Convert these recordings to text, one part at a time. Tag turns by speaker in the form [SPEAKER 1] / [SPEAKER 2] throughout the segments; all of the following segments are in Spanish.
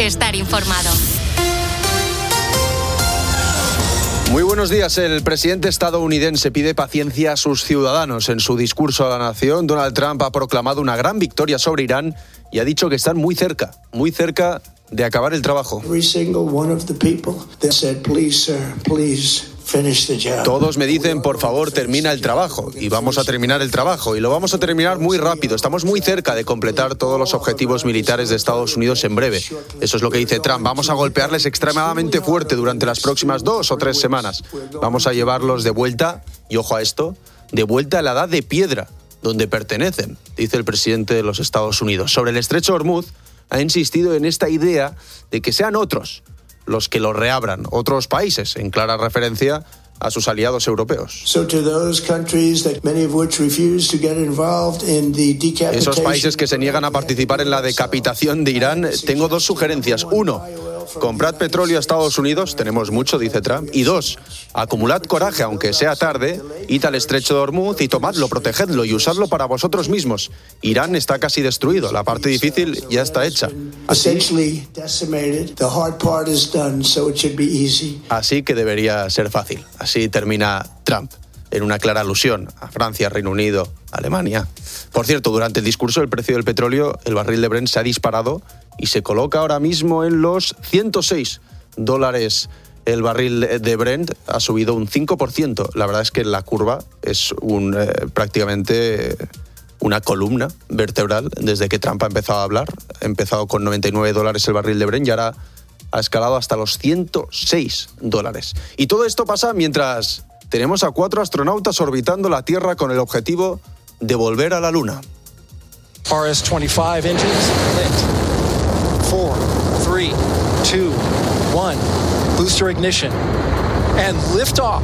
[SPEAKER 1] estar informado.
[SPEAKER 2] Muy buenos días. El presidente estadounidense pide paciencia a sus ciudadanos. En su discurso a la nación, Donald Trump ha proclamado una gran victoria sobre Irán y ha dicho que están muy cerca de acabar el trabajo. Todos me dicen, por favor, termina el trabajo. Y vamos a terminar el trabajo. Y lo vamos a terminar muy rápido. Estamos muy cerca de completar todos los objetivos militares de Estados Unidos en breve. Eso es lo que dice Trump. Vamos a golpearles extremadamente fuerte durante las próximas 2 o 3 semanas. Vamos a llevarlos de vuelta, y ojo a esto, de vuelta a la edad de piedra, donde pertenecen, dice el presidente de los Estados Unidos. Sobre el estrecho de Hormuz, ha insistido en esta idea de que sean otros los que lo reabran, otros países, en clara referencia a sus aliados europeos. Esos países que se niegan a participar en la decapitación de Irán, tengo 2 sugerencias. 1, comprad petróleo a Estados Unidos, tenemos mucho, dice Trump. Y 2, acumulad coraje, aunque sea tarde, id al estrecho de Hormuz y tomadlo, protegedlo y usadlo para vosotros mismos. Irán está casi destruido, la parte difícil ya está hecha. Así que debería ser fácil. Así termina Trump, en una clara alusión a Francia, Reino Unido, Alemania. Por cierto, durante el discurso, el precio del petróleo, el barril de Brent, se ha disparado y se coloca ahora mismo en los $106. El barril de Brent ha subido un 5%. La verdad es que la curva es prácticamente una columna vertebral desde que Trump ha empezado a hablar. Ha empezado con $99 el barril de Brent y ahora ha escalado hasta los $106. Y todo esto pasa mientras tenemos a 4 astronautas orbitando la Tierra con el objetivo de volver a la Luna.
[SPEAKER 3] RS-25 engines lit. 4, 3, 2, 1. Booster ignition. And liftoff.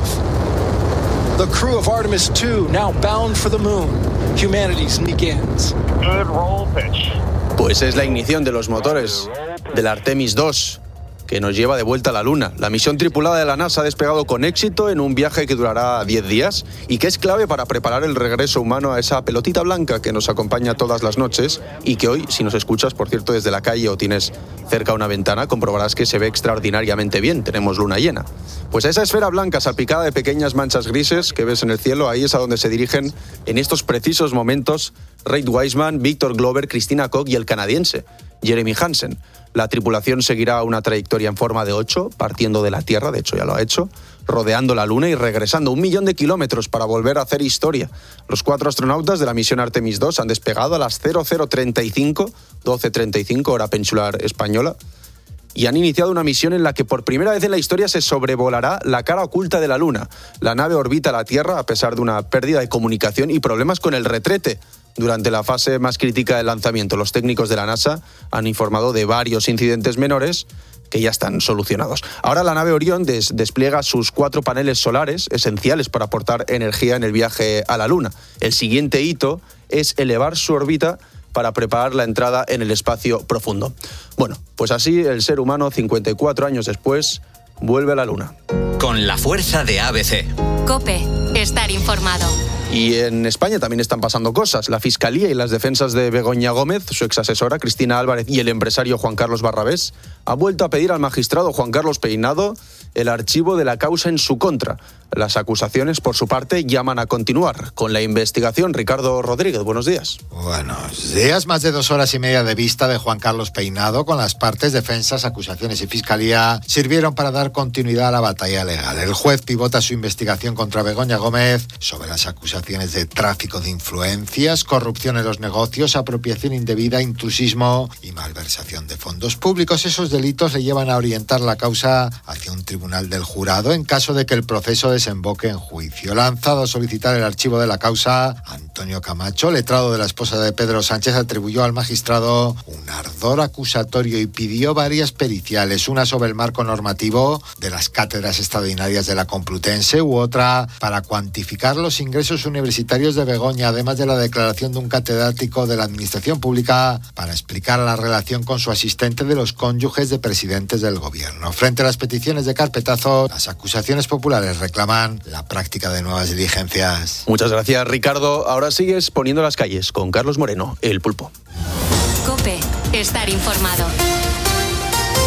[SPEAKER 3] The crew of Artemis 2 now bound for the moon. Humanity's begins.
[SPEAKER 4] Good roll pitch.
[SPEAKER 2] Pues es la ignición de los motores del Artemis 2, que nos lleva de vuelta a la Luna. La misión tripulada de la NASA ha despegado con éxito en un viaje que durará 10 días y que es clave para preparar el regreso humano a esa pelotita blanca que nos acompaña todas las noches y que hoy, si nos escuchas, por cierto, desde la calle o tienes cerca una ventana, comprobarás que se ve extraordinariamente bien. Tenemos luna llena. Pues a esa esfera blanca salpicada de pequeñas manchas grises que ves en el cielo, ahí es a donde se dirigen en estos precisos momentos Reid Wiseman, Victor Glover, Christina Koch y el canadiense Jeremy Hansen. La tripulación seguirá una trayectoria en forma de 8, partiendo de la Tierra, de hecho ya lo ha hecho, rodeando la Luna y regresando 1 millón de kilómetros para volver a hacer historia. Los 4 astronautas de la misión Artemis 2 han despegado a las 00:35, 12:35 hora peninsular española, y han iniciado una misión en la que por primera vez en la historia se sobrevolará la cara oculta de la Luna. La nave orbita la Tierra a pesar de una pérdida de comunicación y problemas con el retrete. Durante la fase más crítica del lanzamiento, los técnicos de la NASA han informado de varios incidentes menores que ya están solucionados. Ahora la nave Orión despliega sus 4 paneles solares esenciales para aportar energía en el viaje a la Luna. El siguiente hito es elevar su órbita para preparar la entrada en el espacio profundo. Bueno, pues así el ser humano, 54 años después, vuelve a la Luna.
[SPEAKER 5] Con la fuerza de ABC.
[SPEAKER 1] COPE, estar informado.
[SPEAKER 2] Y en España también están pasando cosas. La Fiscalía y las defensas de Begoña Gómez, su exasesora Cristina Álvarez y el empresario Juan Carlos Barrabés han vuelto a pedir al magistrado Juan Carlos Peinado el archivo de la causa en su contra. Las acusaciones, por su parte, llaman a continuar con la investigación. Ricardo Rodríguez, buenos días.
[SPEAKER 6] Buenos días. Más de 2 horas y media de vista de Juan Carlos Peinado con las partes, defensas, acusaciones y fiscalía sirvieron para dar continuidad a la batalla legal. El juez pivota su investigación contra Begoña Gómez sobre las acusaciones de tráfico de influencias, corrupción en los negocios, apropiación indebida, intrusismo y malversación de fondos públicos. Esos delitos le llevan a orientar la causa hacia un tribunal del jurado en caso de que el proceso desemboque en juicio. Lanzado a solicitar el archivo de la causa, Antonio Camacho, letrado de la esposa de Pedro Sánchez, atribuyó al magistrado un ardor acusatorio y pidió varias periciales, una sobre el marco normativo de las cátedras extraordinarias de la Complutense u otra para cuantificar los ingresos universitarios de Begoña, además de la declaración de un catedrático de la Administración Pública para explicar la relación con su asistente de los cónyuges de presidentes del gobierno. Frente a las peticiones de carpetazo, las acusaciones populares reclaman la práctica de nuevas diligencias.
[SPEAKER 2] Muchas gracias, Ricardo. Ahora sigues poniendo las calles con Carlos Moreno, el Pulpo.
[SPEAKER 1] COPE, estar informado.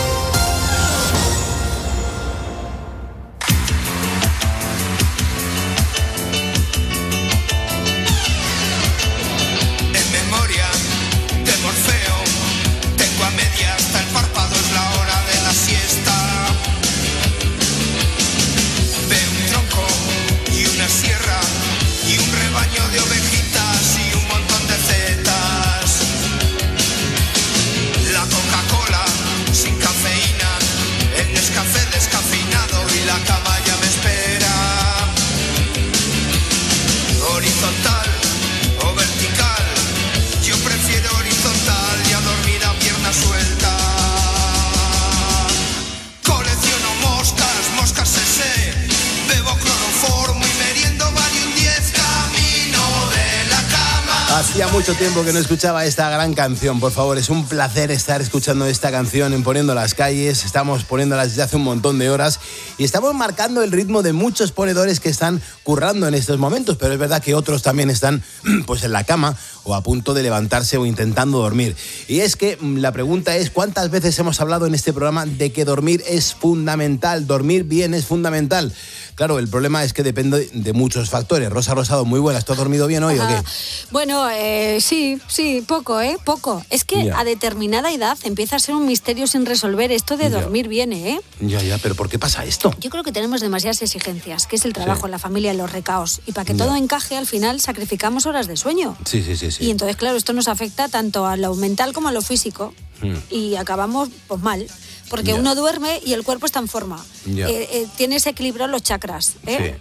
[SPEAKER 4] Hacía mucho tiempo que no escuchaba esta gran canción. Por favor, es un placer estar escuchando esta canción en Poniendo las Calles. Estamos poniéndolas desde hace un montón de horas y estamos marcando el ritmo de muchos ponedores que están currando en estos momentos, pero es verdad que otros también están pues en la cama o a punto de levantarse o intentando dormir. Y es que la pregunta es, ¿cuántas veces hemos hablado en este programa de que dormir es fundamental? Dormir bien es fundamental. Claro, el problema es que depende de muchos factores. Rosa Rosado, muy buenas. ¿Tú has dormido bien hoy o qué?
[SPEAKER 7] Bueno, sí, poco, poco. Es que a determinada edad empieza a ser un misterio sin resolver esto de dormir bien, ¿eh?
[SPEAKER 4] Ya, pero ¿por qué pasa esto?
[SPEAKER 7] Yo creo que tenemos demasiadas exigencias, que es el trabajo, la familia, los recaos. Y para que todo encaje, al final sacrificamos horas de sueño.
[SPEAKER 4] Sí.
[SPEAKER 7] Y entonces, claro, esto nos afecta tanto a lo mental como a lo físico. Y acabamos, pues, mal. Porque uno duerme y el cuerpo está en forma. Tienes equilibrado los chakras,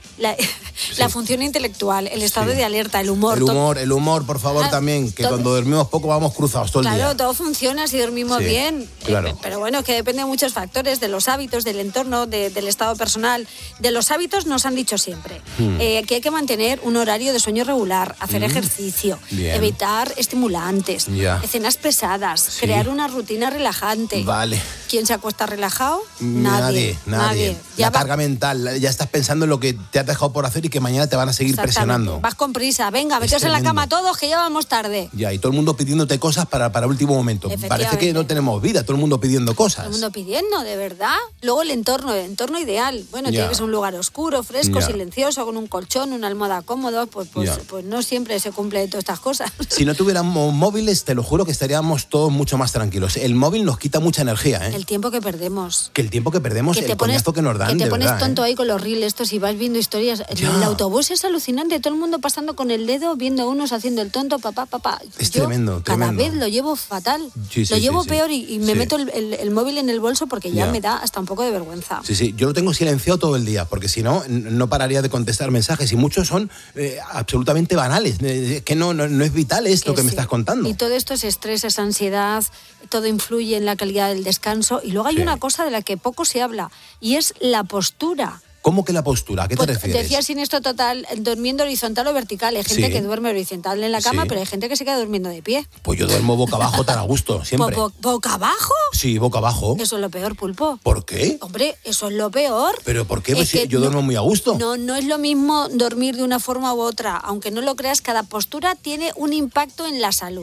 [SPEAKER 7] la función intelectual, el estado de alerta, el humor.
[SPEAKER 4] El humor, por favor, también, que cuando dormimos poco vamos cruzados todo el día.
[SPEAKER 7] Claro, todo funciona si dormimos bien.
[SPEAKER 4] Claro.
[SPEAKER 7] Pero bueno, que depende de muchos factores, de los hábitos, del entorno, del estado personal. De los hábitos nos han dicho siempre que hay que mantener un horario de sueño regular, hacer ejercicio, evitar estimulantes, cenas pesadas, crear una rutina relajante.
[SPEAKER 4] Vale.
[SPEAKER 7] ¿Quién se acuesta relajado?
[SPEAKER 4] Nadie. La carga mental, ya estás pensando en lo que te has dejado por hacer y que mañana te van a seguir presionando.
[SPEAKER 7] Vas con prisa, venga, meteos en la cama todos que ya vamos tarde.
[SPEAKER 4] Y todo el mundo pidiéndote cosas para último momento. Parece que no tenemos vida, todo el mundo pidiendo cosas.
[SPEAKER 7] Todo el mundo pidiendo, de verdad. Luego el entorno ideal. Bueno, tiene que ser un lugar oscuro, fresco, silencioso, con un colchón, una almohada cómodo. Pues no siempre se cumple todas estas cosas.
[SPEAKER 4] Si no tuviéramos móviles, te lo juro que estaríamos todos mucho más tranquilos. El móvil nos quita mucha energía, ¿eh?
[SPEAKER 7] El tiempo que perdemos.
[SPEAKER 4] Que el tiempo que perdemos, el coñazo que nos dan,
[SPEAKER 7] que te pones
[SPEAKER 4] verdad,
[SPEAKER 7] tonto ahí con los reels estos y vas viendo historias. El autobús es alucinante, todo el mundo pasando con el dedo, viendo a unos haciendo el tonto, papá.
[SPEAKER 4] Es tremendo.
[SPEAKER 7] Cada vez lo llevo fatal. Lo llevo peor y me meto el móvil en el bolso porque ya me da hasta un poco de vergüenza.
[SPEAKER 4] Sí, yo lo tengo silenciado todo el día, porque si no, no pararía de contestar mensajes y muchos son absolutamente banales, que no es vital esto que me estás contando.
[SPEAKER 7] Y todo esto es estrés, es ansiedad, todo influye en la calidad del descanso. Y luego hay una cosa de la que poco se habla y es la postura.
[SPEAKER 4] ¿Cómo que la postura? ¿A qué te refieres?
[SPEAKER 7] Decía Siniestro Total, durmiendo horizontal o vertical. Hay gente que duerme horizontal en la cama, pero hay gente que se queda durmiendo de pie.
[SPEAKER 4] Pues yo duermo boca abajo tan a gusto, siempre.
[SPEAKER 7] ¿Boca abajo?
[SPEAKER 4] Sí, boca abajo.
[SPEAKER 7] Eso es lo peor, Pulpo.
[SPEAKER 4] ¿Por qué?
[SPEAKER 7] Hombre, eso es lo peor.
[SPEAKER 4] ¿Pero por qué? Pues yo duermo muy a gusto.
[SPEAKER 7] No es lo mismo dormir de una forma u otra. Aunque no lo creas, cada postura tiene un impacto en la salud.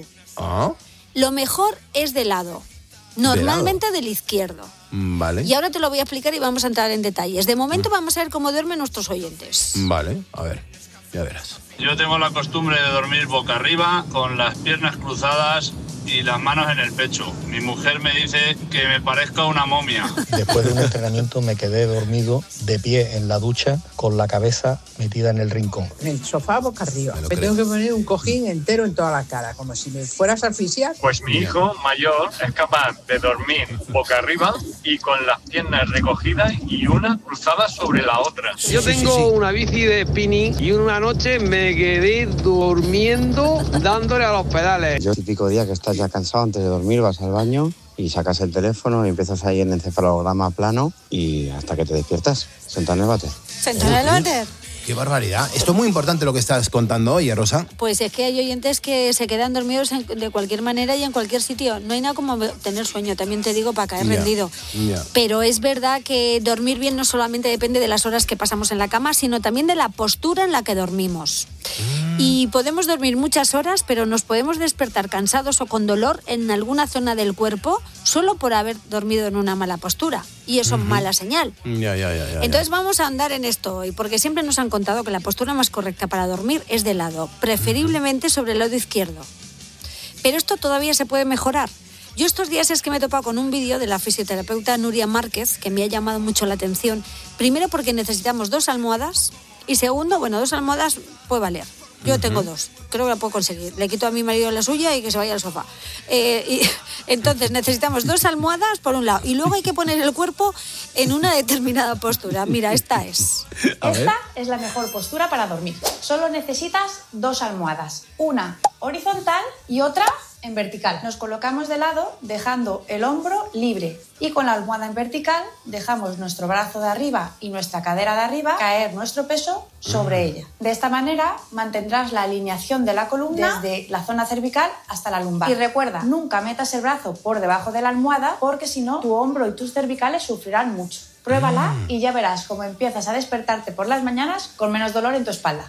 [SPEAKER 7] Lo mejor es de lado. Normalmente del izquierdo.
[SPEAKER 4] Vale.
[SPEAKER 7] Y ahora te lo voy a explicar y vamos a entrar en detalles. De momento vamos a ver cómo duermen nuestros oyentes.
[SPEAKER 4] Vale, a ver, ya verás.
[SPEAKER 8] Yo tengo la costumbre de dormir boca arriba, con las piernas cruzadas y las manos en el pecho. Mi mujer me dice que me parezca una momia.
[SPEAKER 9] Después de un entrenamiento me quedé dormido de pie en la ducha con la cabeza metida en el rincón.
[SPEAKER 10] En el sofá boca arriba. Me tengo que poner un cojín entero en toda la cara, como si me fueras a asfixiar.
[SPEAKER 8] Pues mi hijo mayor es capaz de dormir boca arriba y con las piernas recogidas y una cruzada sobre la otra.
[SPEAKER 11] Yo tengo una bici de spinning y una noche me quedé durmiendo dándole a los pedales.
[SPEAKER 12] Yo típico día que estás ya cansado antes de dormir, vas al baño y sacas el teléfono y empiezas ahí en encefalograma plano y hasta que te despiertas, sentado en el váter.
[SPEAKER 7] ¿Sentado en el váter?
[SPEAKER 4] ¡Qué barbaridad! Esto es muy importante lo que estás contando hoy, Rosa.
[SPEAKER 7] Pues es que hay oyentes que se quedan dormidos de cualquier manera y en cualquier sitio. No hay nada como tener sueño, también te digo, para caer rendido. Pero es verdad que dormir bien no solamente depende de las horas que pasamos en la cama, sino también de la postura en la que dormimos. Y podemos dormir muchas horas, pero nos podemos despertar cansados o con dolor en alguna zona del cuerpo solo por haber dormido en una mala postura. Y eso es mala señal. Entonces vamos a andar en esto hoy, porque siempre nos han contado que la postura más correcta para dormir es de lado, preferiblemente sobre el lado izquierdo. Pero esto todavía se puede mejorar. Yo estos días es que me he topado con un vídeo de la fisioterapeuta Nuria Márquez, que me ha llamado mucho la atención. Primero porque necesitamos 2 almohadas y segundo, 2 almohadas puede valer. Yo tengo 2, creo que la puedo conseguir. Le quito a mi marido la suya y que se vaya al sofá. Y entonces necesitamos 2 almohadas por un lado y luego hay que poner el cuerpo en una determinada postura. Mira, esta es.
[SPEAKER 13] Esta es la mejor postura para dormir. Solo necesitas 2 almohadas, una horizontal y otra en vertical. Nos colocamos de lado dejando el hombro libre y con la almohada en vertical dejamos nuestro brazo de arriba y nuestra cadera de arriba caer nuestro peso sobre ella. De esta manera mantendrás la alineación de la columna desde la zona cervical hasta la lumbar. Y recuerda, nunca metas el brazo por debajo de la almohada porque si no, tu hombro y tus cervicales sufrirán mucho. Pruébala y ya verás cómo empiezas a despertarte por las mañanas con menos dolor en tu espalda.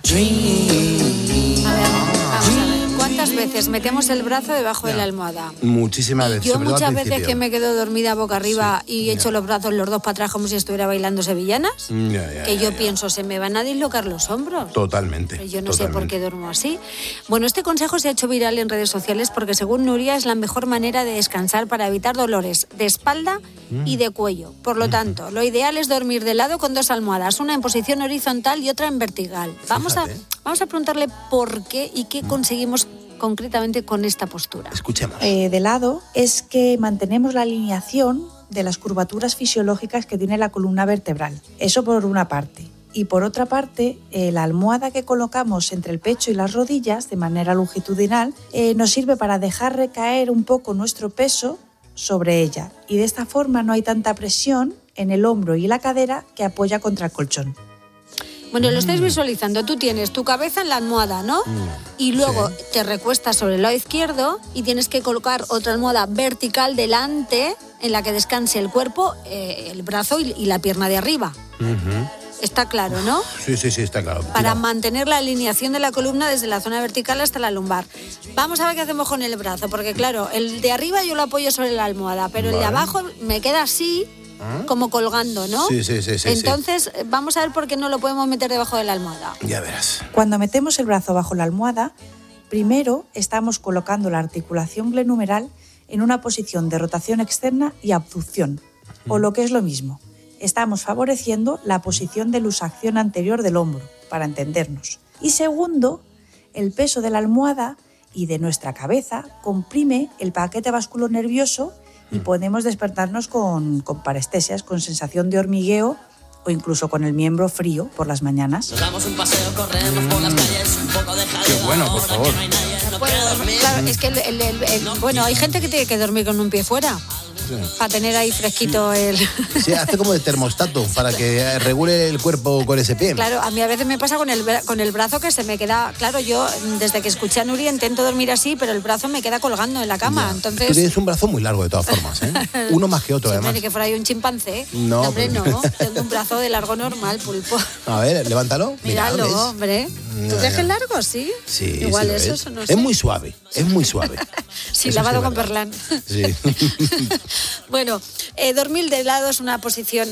[SPEAKER 7] ¿Cuántas veces metemos el brazo debajo de la almohada?
[SPEAKER 4] Muchísimas veces.
[SPEAKER 7] Yo muchas veces que me quedo dormida boca arriba y echo los brazos los dos para atrás como si estuviera bailando sevillanas. Yo pienso, se me van a dislocar los hombros.
[SPEAKER 4] Totalmente.
[SPEAKER 7] Pero yo no sé por qué duermo así. Bueno, este consejo se ha hecho viral en redes sociales porque según Nuria es la mejor manera de descansar para evitar dolores de espalda y de cuello. Por lo tanto, lo ideal es dormir de lado con 2 almohadas, una en posición horizontal y otra en vertical. Vamos a preguntarle por qué y qué conseguimos concretamente con esta postura.
[SPEAKER 4] Escuchemos.
[SPEAKER 13] De lado es que mantenemos la alineación de las curvaturas fisiológicas que tiene la columna vertebral. Eso por una parte. Y por otra parte, la almohada que colocamos entre el pecho y las rodillas de manera longitudinal nos sirve para dejar recaer un poco nuestro peso sobre ella. Y de esta forma no hay tanta presión en el hombro y la cadera que apoya contra el colchón.
[SPEAKER 7] Bueno, lo estáis visualizando. Tú tienes tu cabeza en la almohada, ¿no? Y luego te recuestas sobre el lado izquierdo y tienes que colocar otra almohada vertical delante en la que descanse el cuerpo, el brazo y la pierna de arriba. Está claro, ¿no?
[SPEAKER 4] Sí, está claro.
[SPEAKER 7] Para mantener la alineación de la columna desde la zona vertical hasta la lumbar. Vamos a ver qué hacemos con el brazo, porque claro, el de arriba yo lo apoyo sobre la almohada, pero el de abajo me queda así, como colgando, ¿no?
[SPEAKER 4] Sí.
[SPEAKER 7] Entonces, vamos a ver por qué no lo podemos meter debajo de la almohada.
[SPEAKER 4] Ya verás.
[SPEAKER 13] Cuando metemos el brazo bajo la almohada, primero estamos colocando la articulación glenumeral en una posición de rotación externa y abducción, o lo que es lo mismo. Estamos favoreciendo la posición de luxación anterior del hombro, para entendernos. Y segundo, el peso de la almohada y de nuestra cabeza comprime el paquete vasculonervioso y podemos despertarnos con parestesias, con sensación de hormigueo o incluso con el miembro frío por las mañanas.
[SPEAKER 14] Nos damos un paseo, corremos por las calles, un poco de jaleo.
[SPEAKER 4] Qué bueno, por favor.
[SPEAKER 7] Claro, es que bueno, hay gente que tiene que dormir con un pie fuera. Para tener ahí fresquito el...
[SPEAKER 4] Sí, hace como de termostato para que regule el cuerpo con ese pie.
[SPEAKER 7] Claro, a mí a veces me pasa con el brazo que se me queda... Claro, yo desde que escuché a Nuria intento dormir así, pero el brazo me queda colgando en la cama. Entonces...
[SPEAKER 4] Tú tienes un brazo muy largo de todas formas, ¿eh? Uno más que otro, además.
[SPEAKER 7] Ni que fuera yo un chimpancé.
[SPEAKER 4] No,
[SPEAKER 7] hombre, no. Tengo un brazo de largo normal, pulpo.
[SPEAKER 4] A ver, levántalo.
[SPEAKER 7] Míralo, hombre. ¿Tú dejes largo? Sí.
[SPEAKER 4] Sí,
[SPEAKER 7] igual
[SPEAKER 4] sí
[SPEAKER 7] eso no sé.
[SPEAKER 4] Es muy suave,
[SPEAKER 7] Sí, lavado con perlán.
[SPEAKER 4] Sí.
[SPEAKER 7] Bueno, dormir de lado es una posición,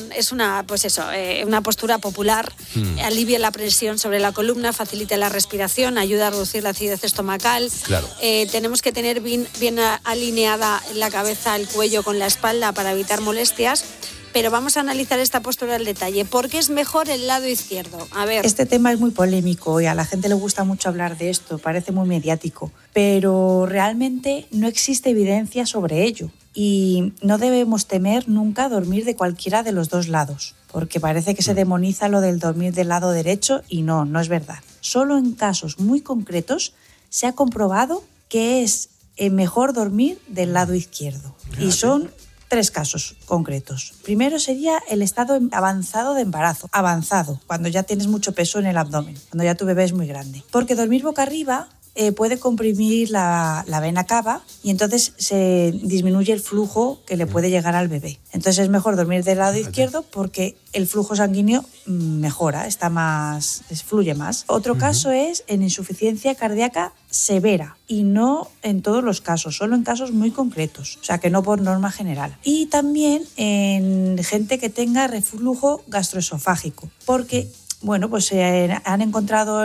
[SPEAKER 7] una postura popular. Alivia la presión sobre la columna, facilita la respiración, ayuda a reducir la acidez estomacal.
[SPEAKER 4] Claro.
[SPEAKER 7] Tenemos que tener bien alineada la cabeza, el cuello con la espalda para evitar molestias. Pero vamos a analizar esta postura al detalle. ¿Por qué es mejor el lado izquierdo? A ver.
[SPEAKER 13] Este tema es muy polémico y a la gente le gusta mucho hablar de esto, parece muy mediático, pero realmente no existe evidencia sobre ello y no debemos temer nunca dormir de cualquiera de los dos lados, porque parece que se demoniza lo del dormir del lado derecho y no es verdad. Solo en casos muy concretos se ha comprobado que es mejor dormir del lado izquierdo y son 3 casos concretos. Primero sería el estado avanzado de embarazo. Avanzado, cuando ya tienes mucho peso en el abdomen, cuando ya tu bebé es muy grande. Porque dormir boca arriba puede comprimir la vena cava y entonces se disminuye el flujo que le puede llegar al bebé. Entonces es mejor dormir del lado izquierdo porque el flujo sanguíneo mejora, fluye más. Otro caso es en insuficiencia cardíaca severa y no en todos los casos, solo en casos muy concretos, o sea que no por norma general. Y también en gente que tenga reflujo gastroesofágico, porque pues se han encontrado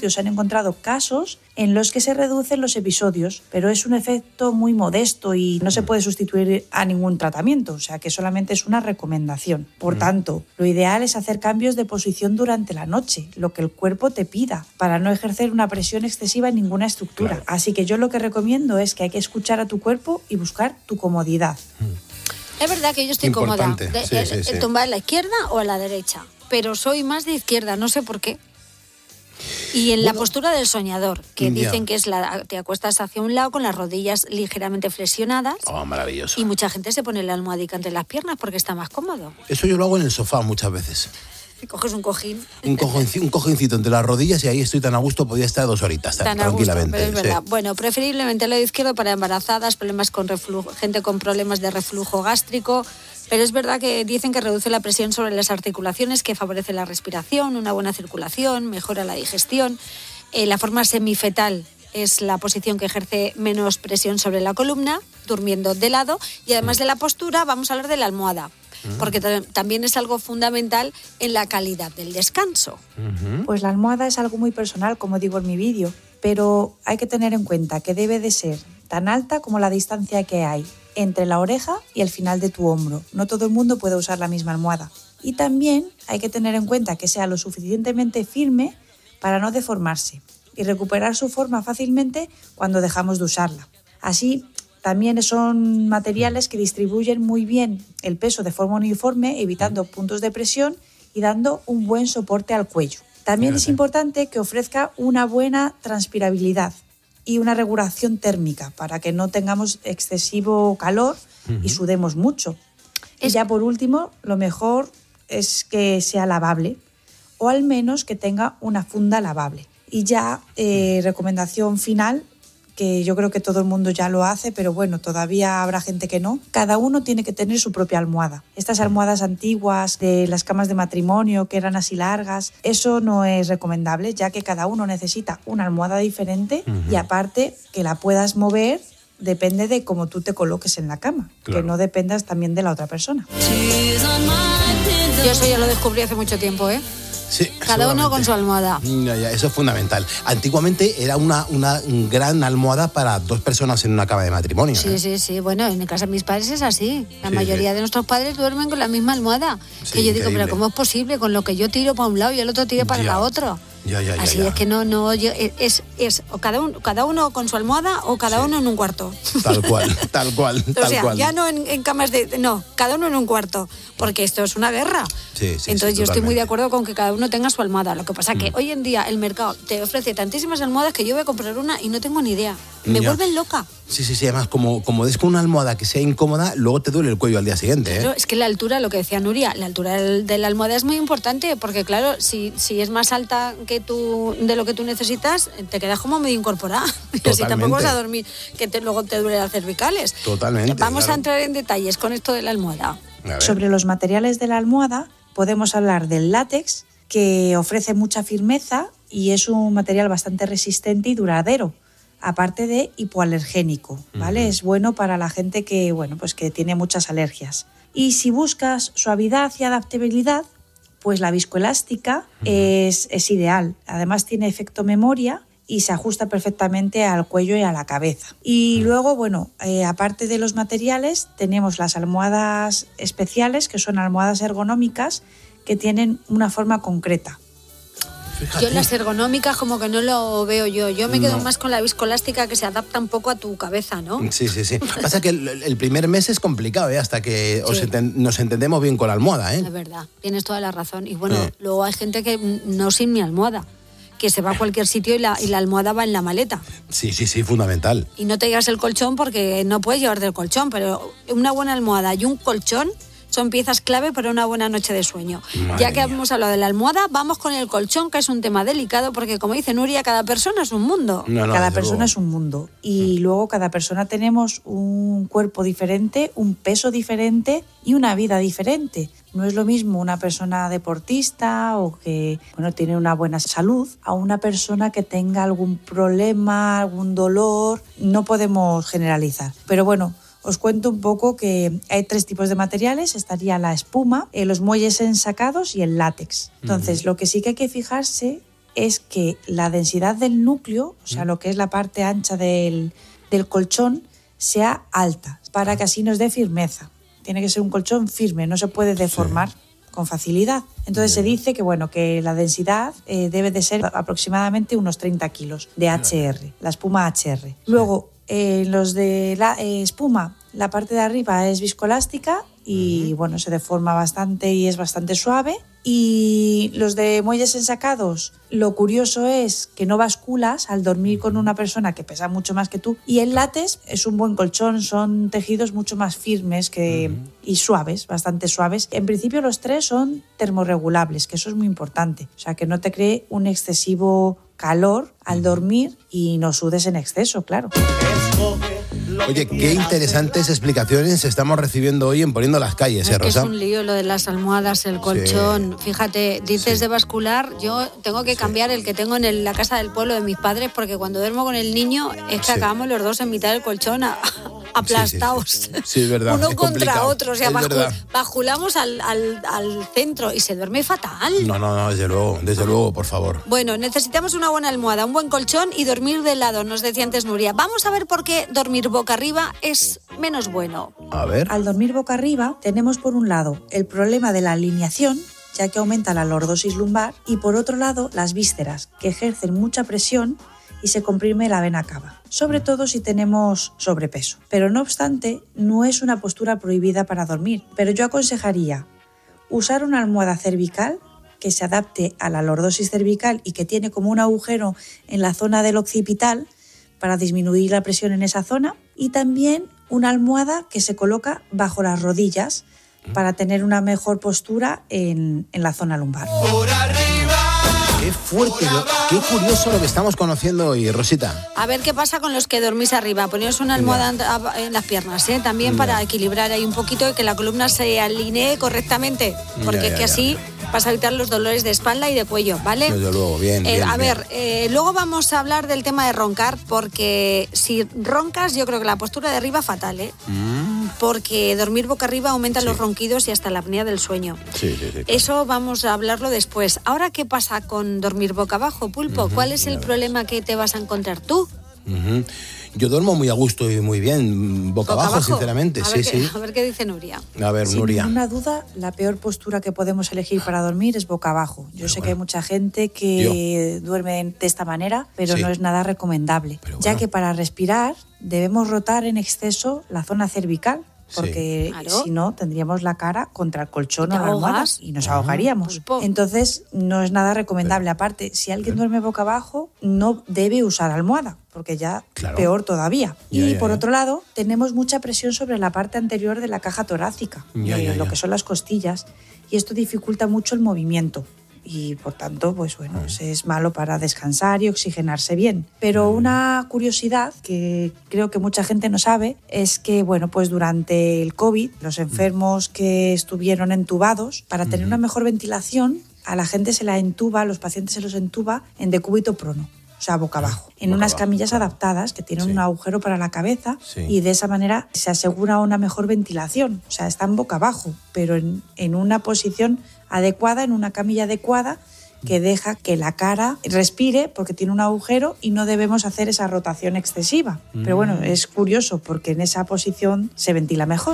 [SPEAKER 13] casos en los que se reducen los episodios, pero es un efecto muy modesto y no se puede sustituir a ningún tratamiento, o sea que solamente es una recomendación. Por tanto, lo ideal es hacer cambios de posición durante la noche, lo que el cuerpo te pida, para no ejercer una presión excesiva en ninguna estructura. Claro. Así que yo lo que recomiendo es que hay que escuchar a tu cuerpo y buscar tu comodidad.
[SPEAKER 7] Es verdad que yo estoy cómoda. ¿Tumbar a la izquierda o a la derecha? Pero soy más de izquierda, no sé por qué. Y en la postura del soñador, que dicen que es te acuestas hacia un lado con las rodillas ligeramente flexionadas.
[SPEAKER 4] Oh, maravilloso.
[SPEAKER 7] Y mucha gente se pone la almohadica entre las piernas porque está más cómodo.
[SPEAKER 4] Eso yo lo hago en el sofá muchas veces.
[SPEAKER 7] Coges un cojín.
[SPEAKER 4] Un cojincito entre las rodillas y ahí estoy tan a gusto, podía estar 2 horitas tranquilamente.
[SPEAKER 7] Pero es verdad. Bueno, preferiblemente el lado izquierdo para embarazadas, problemas con reflujo, gente con problemas de reflujo gástrico. Pero es verdad que dicen que reduce la presión sobre las articulaciones, que favorece la respiración, una buena circulación, mejora la digestión. La forma semifetal es la posición que ejerce menos presión sobre la columna, durmiendo de lado. Y además de la postura, vamos a hablar de la almohada, porque también es algo fundamental en la calidad del descanso.
[SPEAKER 13] Pues la almohada es algo muy personal, como digo en mi vídeo, pero hay que tener en cuenta que debe de ser tan alta como la distancia que hay entre la oreja y el final de tu hombro. No todo el mundo puede usar la misma almohada. Y también hay que tener en cuenta que sea lo suficientemente firme para no deformarse y recuperar su forma fácilmente cuando dejamos de usarla. Así, también son materiales que distribuyen muy bien el peso de forma uniforme, evitando puntos de presión y dando un buen soporte al cuello. También es importante que ofrezca una buena transpirabilidad y una regulación térmica para que no tengamos excesivo calor y sudemos mucho. Y ya por último, lo mejor es que sea lavable o al menos que tenga una funda lavable. Y ya, recomendación final, que yo creo que todo el mundo ya lo hace, pero bueno, todavía habrá gente que no. Cada uno tiene que tener su propia almohada. Estas almohadas antiguas de las camas de matrimonio, que eran así largas, eso no es recomendable, ya que cada uno necesita una almohada diferente y aparte que la puedas mover depende de cómo tú te coloques en la cama, que no dependas también de la otra persona.
[SPEAKER 7] Yo eso ya lo descubrí hace mucho tiempo, ¿eh?
[SPEAKER 4] Sí,
[SPEAKER 7] cada uno con su almohada.
[SPEAKER 4] Ya, eso es fundamental. Antiguamente era una gran almohada para 2 personas en una cama de matrimonio.
[SPEAKER 7] Sí. Bueno, en casa de mis padres es así. La mayoría de nuestros padres duermen con la misma almohada.
[SPEAKER 4] Sí,
[SPEAKER 7] que yo digo,
[SPEAKER 4] increíble.
[SPEAKER 7] pero ¿cómo es posible? Con lo que yo tiro para un lado y el otro tira para el otro. Así es que no es o cada uno con su almohada o cada uno en un cuarto.
[SPEAKER 4] Tal cual.
[SPEAKER 7] O sea, ya no en camas no, cada uno en un cuarto, porque esto es una guerra. Entonces yo estoy muy de acuerdo con que cada uno tenga su almohada. Lo que pasa que hoy en día el mercado te ofrece tantísimas almohadas que yo voy a comprar una y no tengo ni idea. Me vuelven loca.
[SPEAKER 4] Sí, además como des con una almohada que sea incómoda, luego te duele el cuello al día siguiente.
[SPEAKER 7] Claro, es que la altura, lo que decía Nuria, la altura de la almohada es muy importante, porque claro, si es más alta que tú, de lo que tú necesitas, te quedas como medio incorporada. Pero si tampoco vas a dormir, que luego te duele las cervicales.
[SPEAKER 4] Totalmente.
[SPEAKER 7] Vamos a entrar en detalles con esto de la almohada.
[SPEAKER 13] Sobre los materiales de la almohada, podemos hablar del látex, que ofrece mucha firmeza y es un material bastante resistente y duradero, aparte de hipoalergénico, ¿vale? Es bueno para la gente que, pues que tiene muchas alergias. Y si buscas suavidad y adaptabilidad, pues la viscoelástica es ideal. Además tiene efecto memoria y se ajusta perfectamente al cuello y a la cabeza. Y luego, aparte de los materiales, tenemos las almohadas especiales, que son almohadas ergonómicas que tienen una forma concreta.
[SPEAKER 7] Yo en las ergonómicas como que no lo veo yo. Yo me quedo más con la viscoelástica, que se adapta un poco a tu cabeza, ¿no?
[SPEAKER 4] Sí. Pasa que el primer mes es complicado, hasta que nos entendemos bien con la almohada, ¿eh?
[SPEAKER 7] Es verdad, tienes toda la razón. Y luego hay gente que no sin mi almohada, que se va a cualquier sitio y la almohada va en la maleta.
[SPEAKER 4] Sí, fundamental.
[SPEAKER 7] Y no te llevas el colchón porque no puedes llevarte el colchón, pero una buena almohada y un colchón son piezas clave para una buena noche de sueño. Ya que hemos hablado de la almohada, vamos con el colchón, que es un tema delicado, porque como dice Nuria, cada persona es un mundo.
[SPEAKER 13] Cada persona es un mundo. Y luego cada persona tenemos un cuerpo diferente, un peso diferente y una vida diferente. No es lo mismo una persona deportista o que tiene una buena salud a una persona que tenga algún problema, algún dolor. No podemos generalizar. Pero os cuento un poco que hay 3 tipos de materiales. Estaría la espuma, los muelles ensacados y el látex. Entonces, lo que sí que hay que fijarse es que la densidad del núcleo, o sea, lo que es la parte ancha del colchón, sea alta, para que así nos dé firmeza. Tiene que ser un colchón firme, no se puede deformar con facilidad. Entonces se dice que la densidad debe de ser aproximadamente unos 30 kilos de HR, la espuma HR. Luego, los de la espuma, la parte de arriba es viscoelástica y bueno, se deforma bastante y es bastante suave. Y los de muelles ensacados, lo curioso es que no basculas al dormir con una persona que pesa mucho más que tú. Y el látex es un buen colchón, son tejidos mucho más firmes y suaves, bastante suaves. En principio los 3 son termorregulables, que eso es muy importante. O sea, que no te cree un excesivo calor al dormir y no sudes en exceso, claro.
[SPEAKER 4] Oye, qué interesantes explicaciones estamos recibiendo hoy en Poniendo las Calles,
[SPEAKER 7] es que
[SPEAKER 4] Rosa.
[SPEAKER 7] es un lío lo de las almohadas, el colchón. Sí. Fíjate, dices de bascular, yo tengo que cambiar el que tengo en la casa del pueblo de mis padres, porque cuando duermo con el niño es que acabamos los dos en mitad del colchón aplastados.
[SPEAKER 4] Sí, es verdad.
[SPEAKER 7] Uno
[SPEAKER 4] es
[SPEAKER 7] contra
[SPEAKER 4] complicado.
[SPEAKER 7] otro, o sea, bajulamos al centro y se duerme fatal.
[SPEAKER 4] No, desde luego, por favor.
[SPEAKER 7] Bueno, necesitamos una buena almohada, un buen colchón y dormir de lado, nos decía antes Nuria. Vamos a ver por qué dormir boca arriba es menos bueno.
[SPEAKER 4] A ver.
[SPEAKER 13] Al dormir boca arriba tenemos por un lado el problema de la alineación, ya que aumenta la lordosis lumbar, y por otro lado las vísceras, que ejercen mucha presión y se comprime la vena cava, sobre todo si tenemos sobrepeso. Pero no obstante, no es una postura prohibida para dormir, pero yo aconsejaría usar una almohada cervical que se adapte a la lordosis cervical y que tiene como un agujero en la zona del occipital para disminuir la presión en esa zona, y también una almohada que se coloca bajo las rodillas para tener una mejor postura en la zona lumbar.
[SPEAKER 4] Qué fuerte, qué curioso lo que estamos conociendo hoy, Rosita.
[SPEAKER 7] A ver qué pasa con los que dormís arriba. Poneros una almohada en las piernas, también para equilibrar ahí un poquito y que la columna se alinee correctamente, porque es que así vas a evitar los dolores de espalda y de cuello, ¿vale?
[SPEAKER 4] Desde luego, bien.
[SPEAKER 7] Luego vamos a hablar del tema de roncar, porque si roncas, yo creo que la postura de arriba fatal, porque dormir boca arriba aumenta los ronquidos y hasta la apnea del sueño.
[SPEAKER 4] Sí, claro.
[SPEAKER 7] Eso vamos a hablarlo después. Ahora, ¿qué pasa con dormir boca abajo, Pulpo? ¿Cuál es el problema que te vas a encontrar tú?
[SPEAKER 4] Yo duermo muy a gusto y muy bien, boca abajo, sinceramente.
[SPEAKER 7] A ver qué dice Nuria.
[SPEAKER 4] A ver, Nuria.
[SPEAKER 13] Sin ninguna duda, la peor postura que podemos elegir para dormir es boca abajo. Yo sé que hay mucha gente que duerme de esta manera, pero no es nada recomendable, ya que para respirar debemos rotar en exceso la zona cervical, porque si no tendríamos la cara contra el colchón o la almohada y nos ahogaríamos. Entonces no es nada recomendable. Aparte, si alguien duerme boca abajo, no debe usar almohada, porque ya peor todavía. Y por otro lado, tenemos mucha presión sobre la parte anterior de la caja torácica, lo que son las costillas, y esto dificulta mucho el movimiento. Y por tanto, pues bueno, es malo para descansar y oxigenarse bien. Pero una curiosidad que creo que mucha gente no sabe es que, bueno, pues durante el COVID, los enfermos que estuvieron entubados, para tener una mejor ventilación, a la gente se la entuba, a los pacientes se los entuba en decúbito prono. O sea, boca abajo, en unas camillas adaptadas que tienen un agujero para la cabeza y de esa manera se asegura una mejor ventilación. O sea, están boca abajo, pero en una posición adecuada, en una camilla adecuada, que deja que la cara respire porque tiene un agujero y no debemos hacer esa rotación excesiva. Pero bueno, es curioso porque en esa posición se ventila mejor.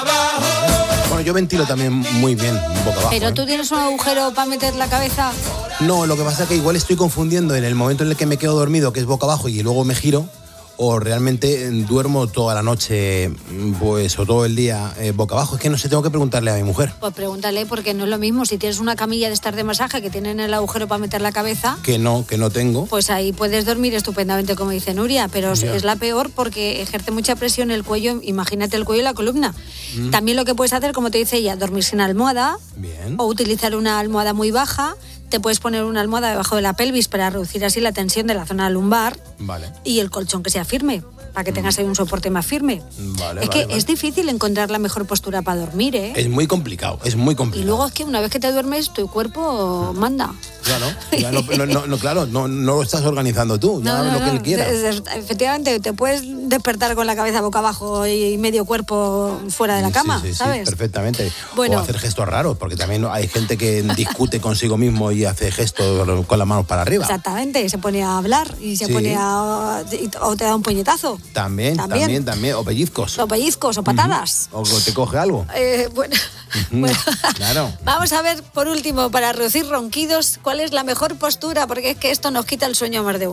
[SPEAKER 4] Bueno, yo ventilo también muy bien, boca abajo.
[SPEAKER 7] ¿Pero tú tienes un agujero para meter la cabeza?
[SPEAKER 4] No, lo que pasa es que igual estoy confundiendo en el momento en el que me quedo dormido, que es boca abajo, y luego me giro, o realmente duermo toda la noche, pues, o todo el día boca abajo. Es que no sé, tengo que preguntarle a mi mujer.
[SPEAKER 7] Pues pregúntale, porque no es lo mismo si tienes una camilla de estar de masaje que tienen el agujero para meter la cabeza.
[SPEAKER 4] Que no tengo.
[SPEAKER 7] Pues ahí puedes dormir estupendamente, como dice Nuria, pero es la peor porque ejerce mucha presión el cuello. Imagínate el cuello y la columna. También lo que puedes hacer, como te dice ella, dormir sin almohada.
[SPEAKER 4] Bien.
[SPEAKER 7] O utilizar una almohada muy baja. Te puedes poner una almohada debajo de la pelvis para reducir así la tensión de la zona lumbar.
[SPEAKER 4] Vale.
[SPEAKER 7] Y el colchón que sea firme, para que tengas ahí un soporte más firme. Es difícil encontrar la mejor postura para dormir, ¿eh?
[SPEAKER 4] Es muy complicado,
[SPEAKER 7] Y luego es que una vez que te duermes, tu cuerpo manda.
[SPEAKER 4] Claro, no lo estás organizando tú, lo que él quiera.
[SPEAKER 7] Efectivamente, te puedes despertar con la cabeza boca abajo y medio cuerpo fuera de la cama, ¿sabes?
[SPEAKER 4] Sí, perfectamente.
[SPEAKER 7] Bueno.
[SPEAKER 4] O hacer gestos raros, porque también hay gente que discute consigo mismo y hace gestos con las manos para arriba.
[SPEAKER 7] Exactamente, se pone a hablar y se pone o te da un puñetazo.
[SPEAKER 4] También. O pellizcos.
[SPEAKER 7] O pellizcos, o patadas.
[SPEAKER 4] O te coge algo.
[SPEAKER 7] Bueno,
[SPEAKER 4] claro.
[SPEAKER 7] Vamos a ver, por último, para reducir ronquidos, ¿cuál es la mejor postura? Porque es que esto nos quita el sueño a más de uno.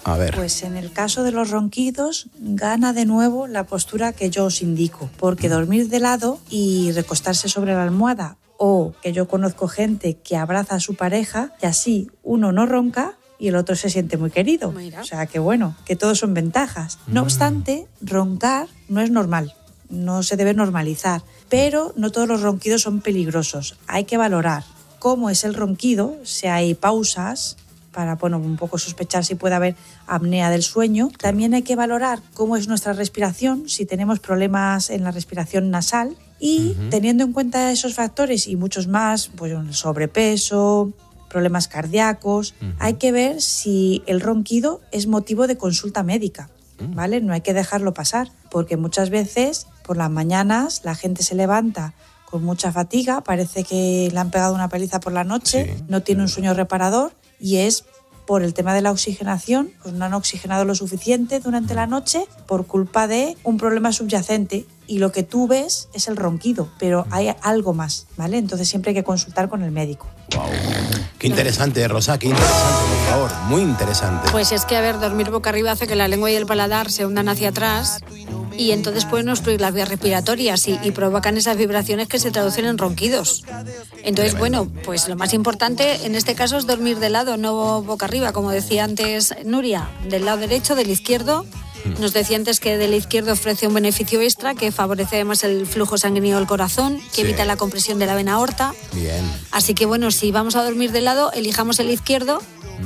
[SPEAKER 4] A ver.
[SPEAKER 13] Pues en el caso de los ronquidos, gana de nuevo la postura que yo os indico, porque dormir de lado y recostarse sobre la almohada, o que yo conozco gente que abraza a su pareja y así uno no ronca y el otro se siente muy querido. O sea que bueno, que todos son ventajas. No obstante, roncar no es normal, no se debe normalizar, pero no todos los ronquidos son peligrosos. Hay que valorar cómo es el ronquido, si hay pausas para un poco sospechar si puede haber apnea del sueño. También hay que valorar cómo es nuestra respiración, si tenemos problemas en la respiración nasal y teniendo en cuenta esos factores y muchos más, pues sobrepeso, problemas cardíacos, hay que ver si el ronquido es motivo de consulta médica, ¿vale? No hay que dejarlo pasar, porque muchas veces por las mañanas la gente se levanta con mucha fatiga, parece que le han pegado una paliza por la noche, no tiene un sueño reparador y es por el tema de la oxigenación, pues no han oxigenado lo suficiente durante la noche por culpa de un problema subyacente y lo que tú ves es el ronquido, pero hay algo más, ¿vale? Entonces siempre hay que consultar con el médico.
[SPEAKER 4] Wow. Qué interesante, Rosa, qué interesante, por favor, muy interesante.
[SPEAKER 7] Pues es que, a ver, dormir boca arriba hace que la lengua y el paladar se hundan hacia atrás y entonces pueden obstruir las vías respiratorias y provocan esas vibraciones que se traducen en ronquidos. Entonces, bueno, pues lo más importante en este caso es dormir de lado, no boca arriba, como decía antes Nuria, del lado derecho, del izquierdo. Nos decía antes que del izquierdo ofrece un beneficio extra que favorece además el flujo sanguíneo del corazón, que evita la compresión de la vena aorta.
[SPEAKER 4] Bien.
[SPEAKER 7] Así que bueno, si vamos a dormir de lado, elijamos el izquierdo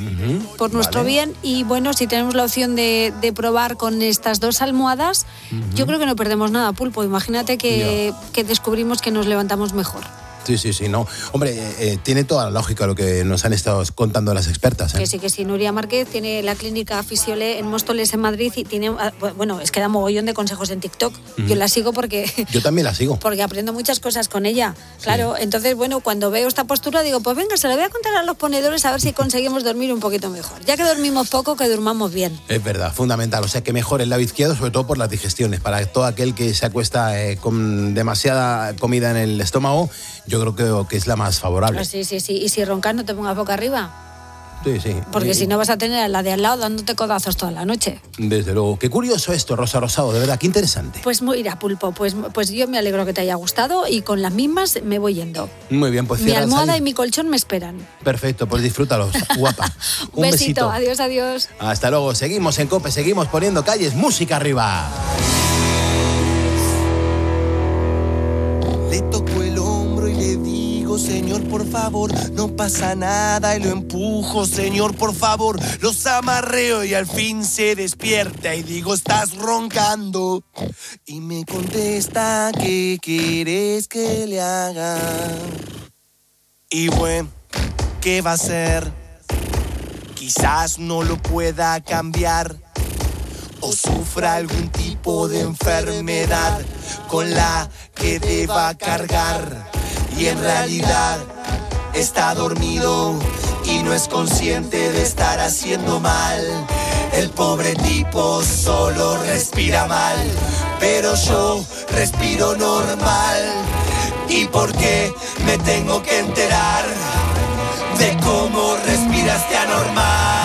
[SPEAKER 7] por nuestro bien y bueno, si tenemos la opción de probar con estas dos almohadas, yo creo que no perdemos nada, Pulpo. Imagínate que descubrimos que nos levantamos mejor.
[SPEAKER 4] Sí, no. Hombre, tiene toda la lógica lo que nos han estado contando las expertas.
[SPEAKER 7] Que sí. Nuria Márquez tiene la clínica Fisiole en Móstoles, en Madrid, y tiene, bueno, es que da mogollón de consejos en TikTok. Yo la sigo porque...
[SPEAKER 4] Yo también la sigo.
[SPEAKER 7] Porque aprendo muchas cosas con ella. Claro, entonces, bueno, cuando veo esta postura digo, pues venga, se lo voy a contar a los ponedores a ver si conseguimos dormir un poquito mejor. Ya que dormimos poco, que durmamos bien.
[SPEAKER 4] Es verdad, fundamental. O sea, que mejor el lado izquierdo, sobre todo por las digestiones. Para todo aquel que se acuesta con demasiada comida en el estómago, yo creo que es la más favorable.
[SPEAKER 7] Sí. Y si roncas, no te pongas boca arriba.
[SPEAKER 4] Sí.
[SPEAKER 7] Porque si no vas a tener a la de al lado dándote codazos toda la noche.
[SPEAKER 4] Desde luego. Qué curioso esto, Rosa Rosado, de verdad, qué interesante.
[SPEAKER 7] Pues mira, Pulpo, pues yo me alegro que te haya gustado y con las mismas me voy yendo.
[SPEAKER 4] Muy bien, pues
[SPEAKER 7] mi almohada y mi colchón me esperan.
[SPEAKER 4] Perfecto, pues disfrútalos, guapa. Un besito.
[SPEAKER 7] Adiós.
[SPEAKER 4] Hasta luego. Seguimos en COPE, seguimos poniendo calles, música arriba.
[SPEAKER 15] Le toco el hombro y le digo, Señor, por favor, no pasa nada, y lo empujo, Señor, por favor, los amarreo y al fin se despierta y digo, estás roncando. Y me contesta, ¿qué quieres que le haga? Y bueno, ¿qué va a hacer? Quizás no lo pueda cambiar o sufra algún tipo de enfermedad con la que deba cargar y en realidad está dormido y no es consciente de estar haciendo mal. El pobre tipo solo respira mal, pero yo respiro normal. ¿Y por qué me tengo que enterar de cómo respiraste anormal?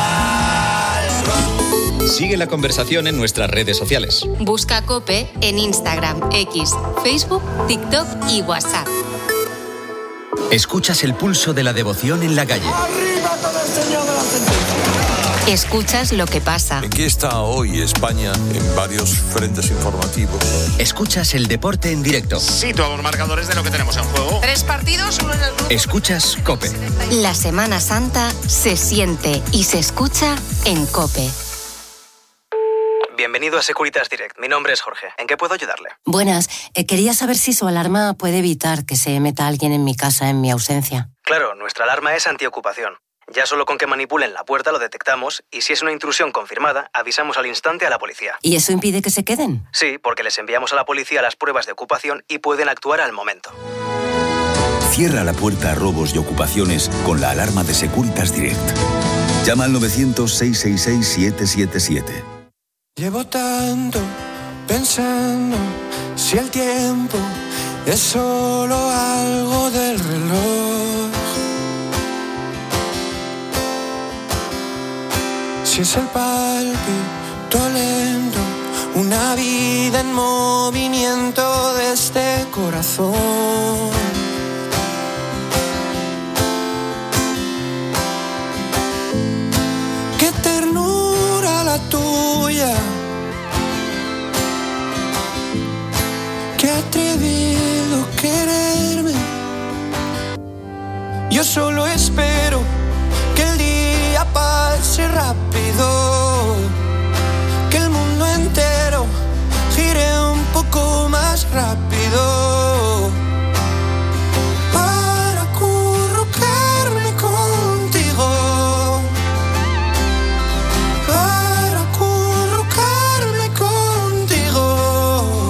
[SPEAKER 5] Sigue la conversación en nuestras redes sociales.
[SPEAKER 1] Busca COPE en Instagram, X, Facebook, TikTok y WhatsApp.
[SPEAKER 5] Escuchas el pulso de la devoción en la calle.
[SPEAKER 15] ¡Arriba todo el Señor de la sentencia!
[SPEAKER 1] Escuchas lo que pasa.
[SPEAKER 16] Aquí está hoy España en varios frentes informativos.
[SPEAKER 5] Escuchas el deporte en directo.
[SPEAKER 17] Sí, todos los marcadores de lo que tenemos en juego.
[SPEAKER 18] 3 partidos, uno en el grupo.
[SPEAKER 5] Escuchas COPE.
[SPEAKER 1] La Semana Santa se siente y se escucha en COPE.
[SPEAKER 19] Bienvenido a Securitas Direct. Mi nombre es Jorge. ¿En qué puedo ayudarle?
[SPEAKER 20] Buenas. Quería saber si su alarma puede evitar que se meta alguien en mi casa en mi ausencia.
[SPEAKER 19] Claro, nuestra alarma es antiocupación. Ya solo con que manipulen la puerta lo detectamos y si es una intrusión confirmada, avisamos al instante a la policía.
[SPEAKER 20] ¿Y eso impide que se queden?
[SPEAKER 19] Sí, porque les enviamos a la policía las pruebas de ocupación y pueden actuar al momento.
[SPEAKER 21] Cierra la puerta a robos y ocupaciones con la alarma de Securitas Direct. Llama al 900-666-777.
[SPEAKER 15] Llevo tanto pensando si el tiempo es solo algo del reloj, si es el palmo
[SPEAKER 18] vida en movimiento de este corazón. Qué ternura la tuya, qué atrevido quererme. Yo solo espero que el día pase rápido, que el mundo entero gire un poco más rápido, para acurrucarme contigo, para acurrucarme contigo.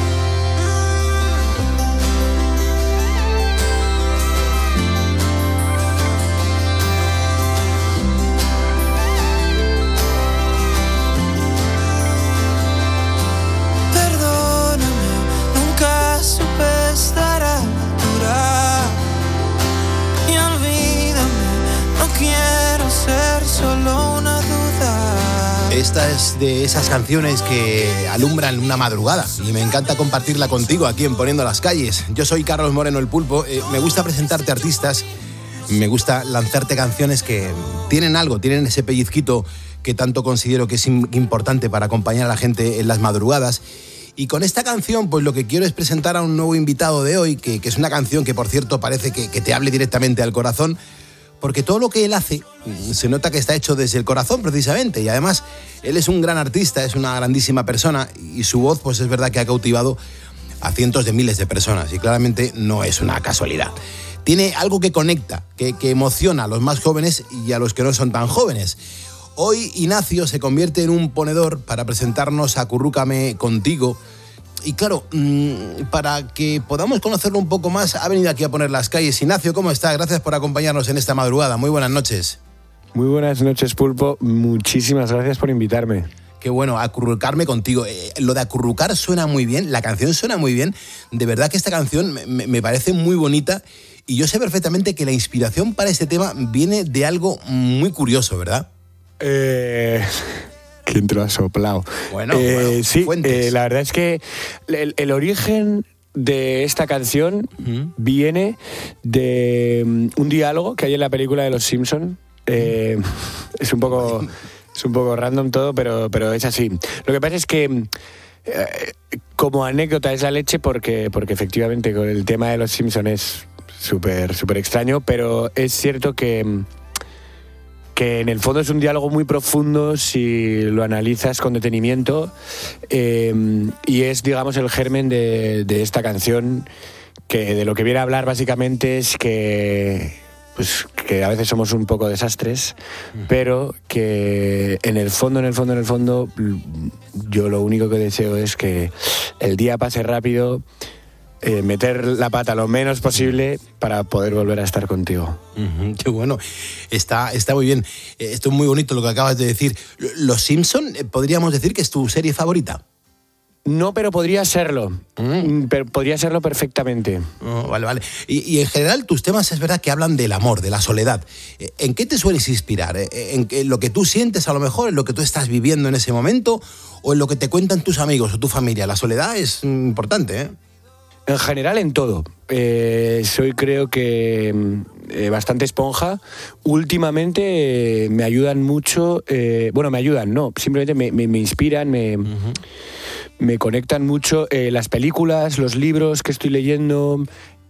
[SPEAKER 18] Estar a durar y olvídame, no quiero ser solo una duda.
[SPEAKER 4] Esta es de esas canciones que alumbran una madrugada y me encanta compartirla contigo aquí en Poniendo las Calles. Yo soy Carlos Moreno el Pulpo. Me gusta presentarte artistas, me gusta lanzarte canciones que tienen algo, tienen ese pellizquito que tanto considero que es importante para acompañar a la gente en las madrugadas. Y con esta canción, pues lo que quiero es presentar a un nuevo invitado de hoy, que es una canción que, por cierto, parece que te hable directamente al corazón, porque todo lo que él hace se nota que está hecho desde el corazón, precisamente. Y además, él es un gran artista, es una grandísima persona, y su voz, pues es verdad que ha cautivado a cientos de miles de personas, y claramente no es una casualidad. Tiene algo que conecta, que emociona a los más jóvenes y a los que no son tan jóvenes. Hoy Ignacio se convierte en un ponedor para presentarnos Acurrúcame contigo. Y claro, para que podamos conocerlo un poco más, ha venido aquí a poner las calles. Ignacio, ¿cómo está? Gracias por acompañarnos en esta madrugada. Muy buenas noches.
[SPEAKER 22] Muy buenas noches, Pulpo. Muchísimas gracias por invitarme.
[SPEAKER 4] Qué bueno, acurrucarme contigo. Lo de acurrucar suena muy bien, la canción suena muy bien. De verdad que esta canción me parece muy bonita. Y yo sé perfectamente que la inspiración para este tema viene de algo muy curioso, ¿verdad?
[SPEAKER 22] ¿Quién te lo ha soplado?
[SPEAKER 4] Bueno,
[SPEAKER 22] sí, la verdad es que el origen de esta canción viene de un diálogo que hay en la película de Los Simpson. Es un poco random todo, pero es así. Lo que pasa es que como anécdota es la leche porque efectivamente con el tema de Los Simpson es súper extraño, pero es cierto que en el fondo es un diálogo muy profundo si lo analizas con detenimiento, y es, digamos, el germen de esta canción, que de lo que viene a hablar básicamente es que a veces somos un poco desastres, pero que en el fondo yo lo único que deseo es que el día pase rápido, meter la pata lo menos posible para poder volver a estar contigo.
[SPEAKER 4] Qué bueno, está muy bien. Esto es muy bonito lo que acabas de decir. Los Simpson, ¿podríamos decir que es tu serie favorita?
[SPEAKER 22] No, pero podría serlo. Pero podría serlo perfectamente.
[SPEAKER 4] Vale. Y en general tus temas es verdad que hablan del amor, de la soledad. ¿En qué te sueles inspirar? ¿En lo que tú sientes a lo mejor, en lo que tú estás viviendo en ese momento, o en lo que te cuentan tus amigos o tu familia? La soledad es importante, ¿eh?
[SPEAKER 22] En general, en todo. Soy, creo que, bastante esponja. Últimamente me ayudan mucho. Bueno, me ayudan, no. Simplemente me inspiran, me conectan mucho las películas, los libros que estoy leyendo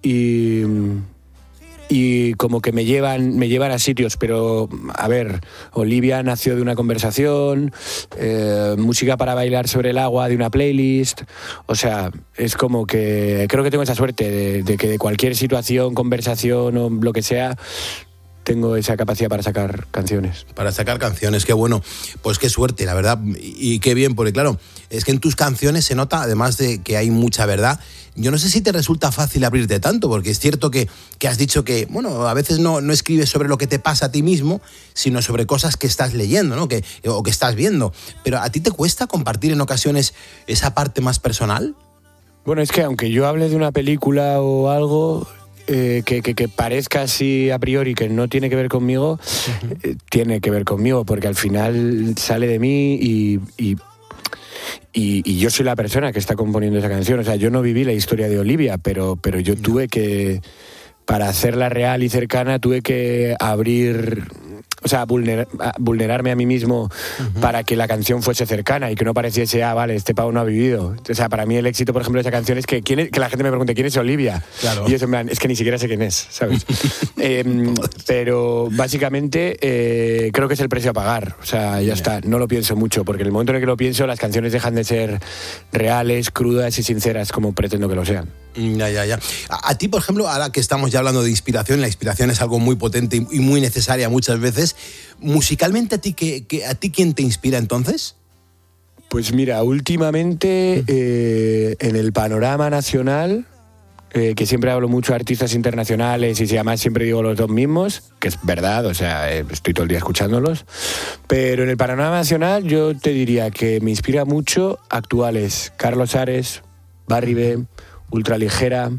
[SPEAKER 22] y como que me llevan a sitios. Pero, a ver, Olivia nació de una conversación, música para bailar sobre el agua de una playlist. O sea, es como que creo que tengo esa suerte de que de cualquier situación, conversación o lo que sea, tengo esa capacidad para sacar canciones.
[SPEAKER 4] Para sacar canciones, qué bueno. Pues qué suerte, la verdad, y qué bien, porque claro, es que en tus canciones se nota, además de que hay mucha verdad. Yo no sé si te resulta fácil abrirte tanto, porque es cierto que has dicho que, bueno, a veces no escribes sobre lo que te pasa a ti mismo, sino sobre cosas que estás leyendo, ¿no? O que estás viendo. Pero ¿a ti te cuesta compartir en ocasiones esa parte más personal?
[SPEAKER 22] Bueno, es que aunque yo hable de una película o algo que parezca así a priori que no tiene que ver conmigo, tiene que ver conmigo, porque al final sale de mí y yo soy la persona que está componiendo esa canción. O sea, yo no viví la historia de Olivia, pero yo tuve que, para hacerla real y cercana, tuve que abrir... O sea, vulnerarme a mí mismo para que la canción fuese cercana y que no pareciese, vale, este pavo no ha vivido. O sea, para mí el éxito, por ejemplo, de esa canción es que la gente me pregunte ¿quién es Olivia?
[SPEAKER 4] Claro.
[SPEAKER 22] Y yo es que ni siquiera sé quién es, ¿sabes? Pero básicamente creo que es el precio a pagar. O sea, ya está. No lo pienso mucho, porque en el momento en el que lo pienso, las canciones dejan de ser reales, crudas y sinceras como pretendo que lo sean.
[SPEAKER 4] Ya. A ti, por ejemplo, ahora que estamos ya hablando de inspiración, la inspiración es algo muy potente y muy necesaria muchas veces. Musicalmente, ¿a ti quién te inspira entonces?
[SPEAKER 22] Pues mira, últimamente en el panorama nacional, que siempre hablo mucho de artistas internacionales y además siempre digo los dos mismos, que es verdad, o sea, estoy todo el día escuchándolos, pero en el panorama nacional yo te diría que me inspira mucho actuales: Carlos Ares, Barry B, Ultraligera,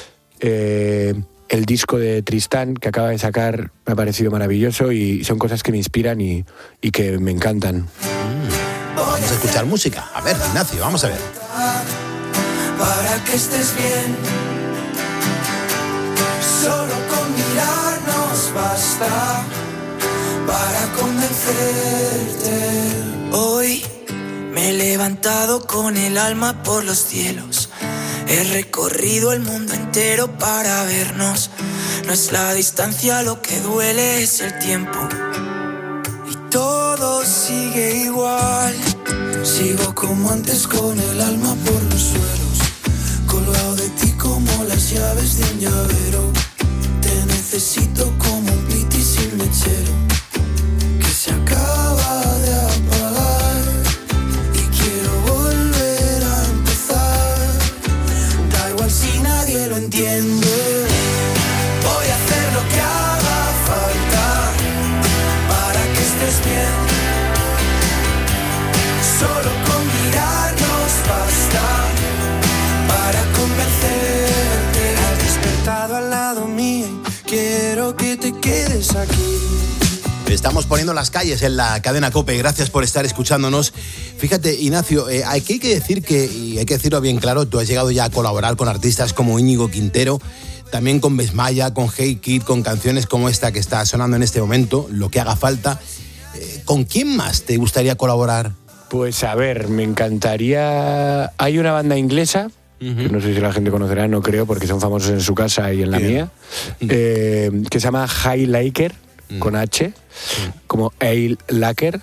[SPEAKER 22] el disco de Tristán que acaba de sacar me ha parecido maravilloso y son cosas que me inspiran y que me encantan.
[SPEAKER 4] Vamos a escuchar música. A ver, Ignacio, vamos a ver.
[SPEAKER 18] Para que estés bien, solo con mirarnos basta para convencerte. Hoy me he levantado con el alma por los cielos. He recorrido el mundo entero para vernos. No es la distancia lo que duele, es el tiempo. Y todo sigue igual. Sigo como antes con el alma por los suelos, colgado de ti como las llaves de un llavero. Te necesito como un piti sin mechero que se acaba de apagar. Y quiero volver a empezar. Da igual si nadie lo entiende. Voy a hacer lo que haga falta para que estés bien. Solo con mirarnos basta para convencerte. Has despertado al lado mío y quiero que te quedes aquí.
[SPEAKER 4] Estamos poniendo las calles en la cadena COPE. Gracias por estar escuchándonos. Fíjate, Ignacio, aquí hay que decir y hay que decirlo bien claro, tú has llegado ya a colaborar con artistas como Íñigo Quintero, también con Besmaya, con Hey Kid, con canciones como esta que está sonando en este momento, Lo que haga falta. ¿Con quién más te gustaría colaborar?
[SPEAKER 22] Pues a ver, me encantaría... Hay una banda inglesa, que no sé si la gente conocerá, no creo, porque son famosos en su casa y en la mía, que se llama High Laker, con H, como Ale Laker,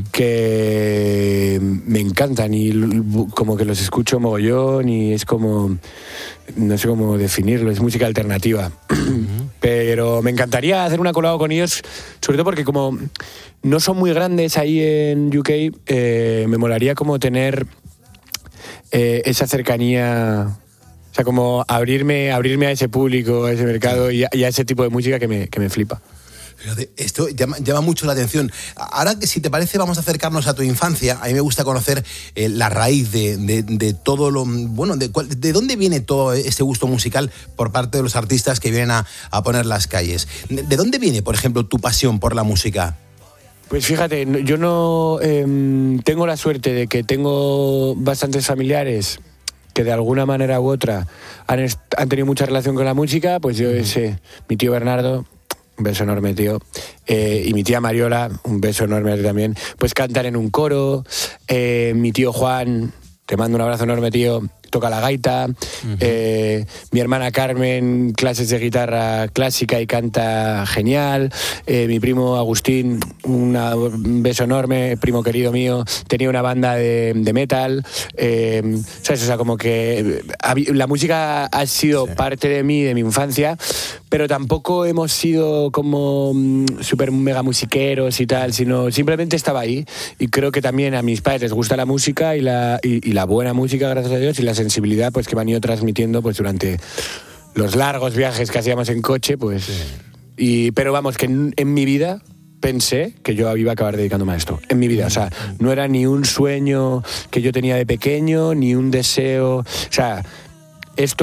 [SPEAKER 22] que me encantan y como que los escucho mogollón y es como... No sé cómo definirlo, es música alternativa. Pero me encantaría hacer una colabo con ellos, sobre todo porque como no son muy grandes ahí en UK, me molaría como tener esa cercanía, o sea, como abrirme a ese público, a ese mercado y a ese tipo de música que me flipa.
[SPEAKER 4] Fíjate, esto llama mucho la atención. Ahora, si te parece, vamos a acercarnos a tu infancia. A mí me gusta conocer la raíz de todo lo... Bueno, de dónde viene todo este gusto musical por parte de los artistas que vienen a poner las calles. ¿De dónde viene, por ejemplo, tu pasión por la música?
[SPEAKER 22] Pues fíjate, yo no tengo la suerte de que tengo bastantes familiares que de alguna manera u otra han tenido mucha relación con la música. Pues yo sé, mi tío Bernardo... Un beso enorme, tío. Y mi tía Mariola, un beso enorme también. Pues cantan en un coro. Mi tío Juan, te mando un abrazo enorme, tío. Toca la gaita. Mi hermana Carmen, clases de guitarra clásica y canta genial. Mi primo Agustín, un beso enorme, primo querido mío, tenía una banda de metal. ¿Sabes? O sea, como que la música ha sido parte de mí, de mi infancia, pero tampoco hemos sido como súper mega musiqueros y tal, sino simplemente estaba ahí. Y creo que también a mis padres les gusta la música y la buena música, gracias a Dios, y la sensibilidad pues que me han ido transmitiendo pues durante los largos viajes que hacíamos en coche, pues pero vamos, que en mi vida pensé que yo iba a acabar dedicándome a esto, en mi vida, o sea, no era ni un sueño que yo tenía de pequeño, ni un deseo, o sea, esto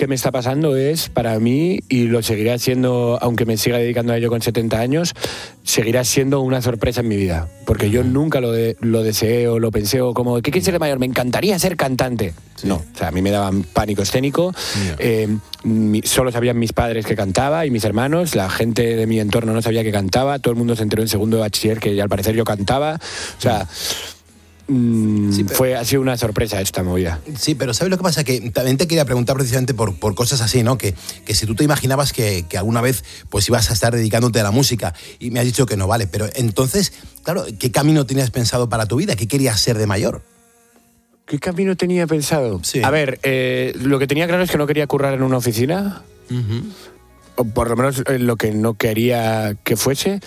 [SPEAKER 22] que me está pasando es, para mí, y lo seguirá siendo, aunque me siga dedicando a ello con 70 años, seguirá siendo una sorpresa en mi vida. Porque yo nunca lo deseé o lo pensé, o como, ¿qué quieres ser de mayor? Me encantaría ser cantante. Sí. No, o sea, a mí me daban pánico escénico. Solo sabían mis padres que cantaba y mis hermanos. La gente de mi entorno no sabía que cantaba. Todo el mundo se enteró en segundo de bachiller que al parecer yo cantaba. O sea... Sí, pero... ha sido una sorpresa esta movida.
[SPEAKER 4] Sí, pero ¿sabes lo que pasa? Que también te quería preguntar precisamente por cosas así, ¿no? Que si tú te imaginabas que alguna vez pues ibas a estar dedicándote a la música y me has dicho que no, vale, pero entonces, claro, ¿qué camino tenías pensado para tu vida? ¿Qué querías ser de mayor?
[SPEAKER 22] ¿Qué camino tenía pensado?
[SPEAKER 4] Sí.
[SPEAKER 22] A ver, lo que tenía claro es que no quería currar en una oficina, o por lo menos lo que no quería que fuese.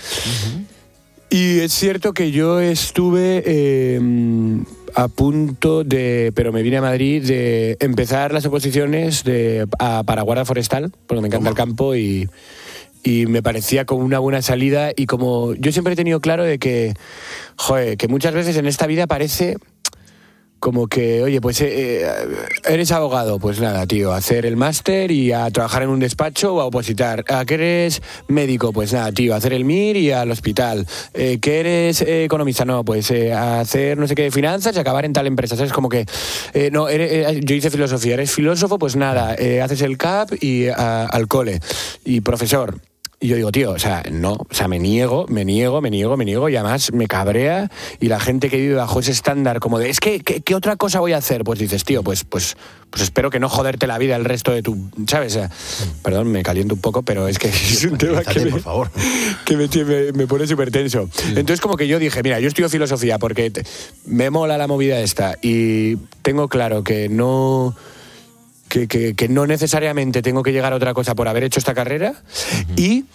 [SPEAKER 22] Y es cierto que yo estuve a punto de, pero me vine a Madrid, de empezar las oposiciones para guardia forestal, porque me encanta el campo y me parecía como una buena salida. Y como yo siempre he tenido claro de que, joder, que muchas veces en esta vida parece... como que, oye, pues eres abogado, pues nada, tío, hacer el máster y a trabajar en un despacho o a opositar. ¿A que eres médico? Pues nada, tío, hacer el MIR y al hospital. ¿Que eres economista? No, pues a hacer no sé qué de finanzas y acabar en tal empresa. ¿Sabes? Como que, no, yo hice filosofía. ¿Eres filósofo? Pues nada, haces el CAP y al cole. Y profesor. Y yo digo, tío, o sea, no, o sea, me niego, y además me cabrea, y la gente que vive bajo ese estándar como de, es que, ¿qué otra cosa voy a hacer? Pues dices, tío, pues espero que no joderte la vida el resto de tu, ¿sabes? O sea, perdón, me caliento un poco, pero es que es un tema que,
[SPEAKER 4] por favor.
[SPEAKER 22] Que me pone súper tenso. Entonces como que yo dije, mira, yo estudio filosofía porque me mola la movida esta, y tengo claro que no... Que no necesariamente tengo que llegar a otra cosa por haber hecho esta carrera, y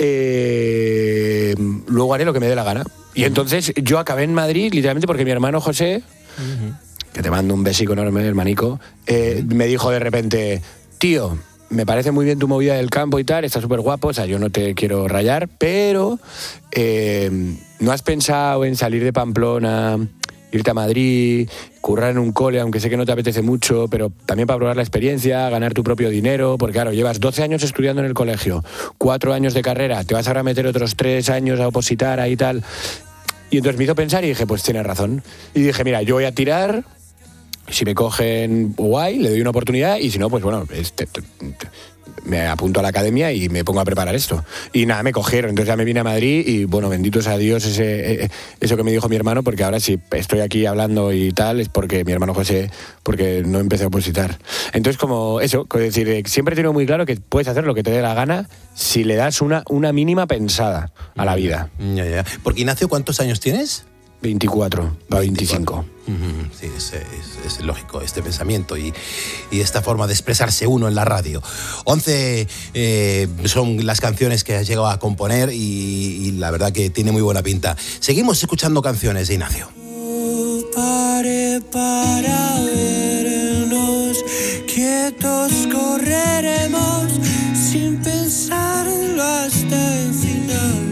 [SPEAKER 22] luego haré lo que me dé la gana. Y entonces yo acabé en Madrid literalmente porque mi hermano José, que te mando un besico enorme, hermanico, me dijo de repente, tío, me parece muy bien tu movida del campo y tal, está súper guapo, o sea, yo no te quiero rayar, pero ¿no has pensado en salir de Pamplona, irte a Madrid, currar en un cole, aunque sé que no te apetece mucho, pero también para probar la experiencia, ganar tu propio dinero? Porque claro, llevas 12 años estudiando en el colegio, 4 años de carrera, te vas ahora a meter otros 3 años a opositar ahí y tal. Y entonces me hizo pensar y dije, pues tienes razón. Y dije, mira, yo voy a tirar, si me cogen, guay, le doy una oportunidad, y si no, pues bueno, me apunto a la academia y me pongo a preparar esto. Y nada, me cogieron, entonces ya me vine a Madrid y bueno, benditos a Dios eso que me dijo mi hermano, porque ahora si estoy aquí hablando y tal es porque mi hermano José, porque no empecé a opositar. Entonces como eso, es decir, siempre he tenido muy claro que puedes hacer lo que te dé la gana si le das una mínima pensada a la vida.
[SPEAKER 4] Ya. Porque Ignacio, ¿cuántos años tienes?
[SPEAKER 22] 24, va 25.
[SPEAKER 4] Sí, es lógico este pensamiento y esta forma de expresarse uno en la radio. 11 son las canciones que has llegado a componer y la verdad que tiene muy buena pinta. Seguimos escuchando canciones de Ignacio.
[SPEAKER 18] Pare para vernos, quietos correremos sin pensarlo hasta el final.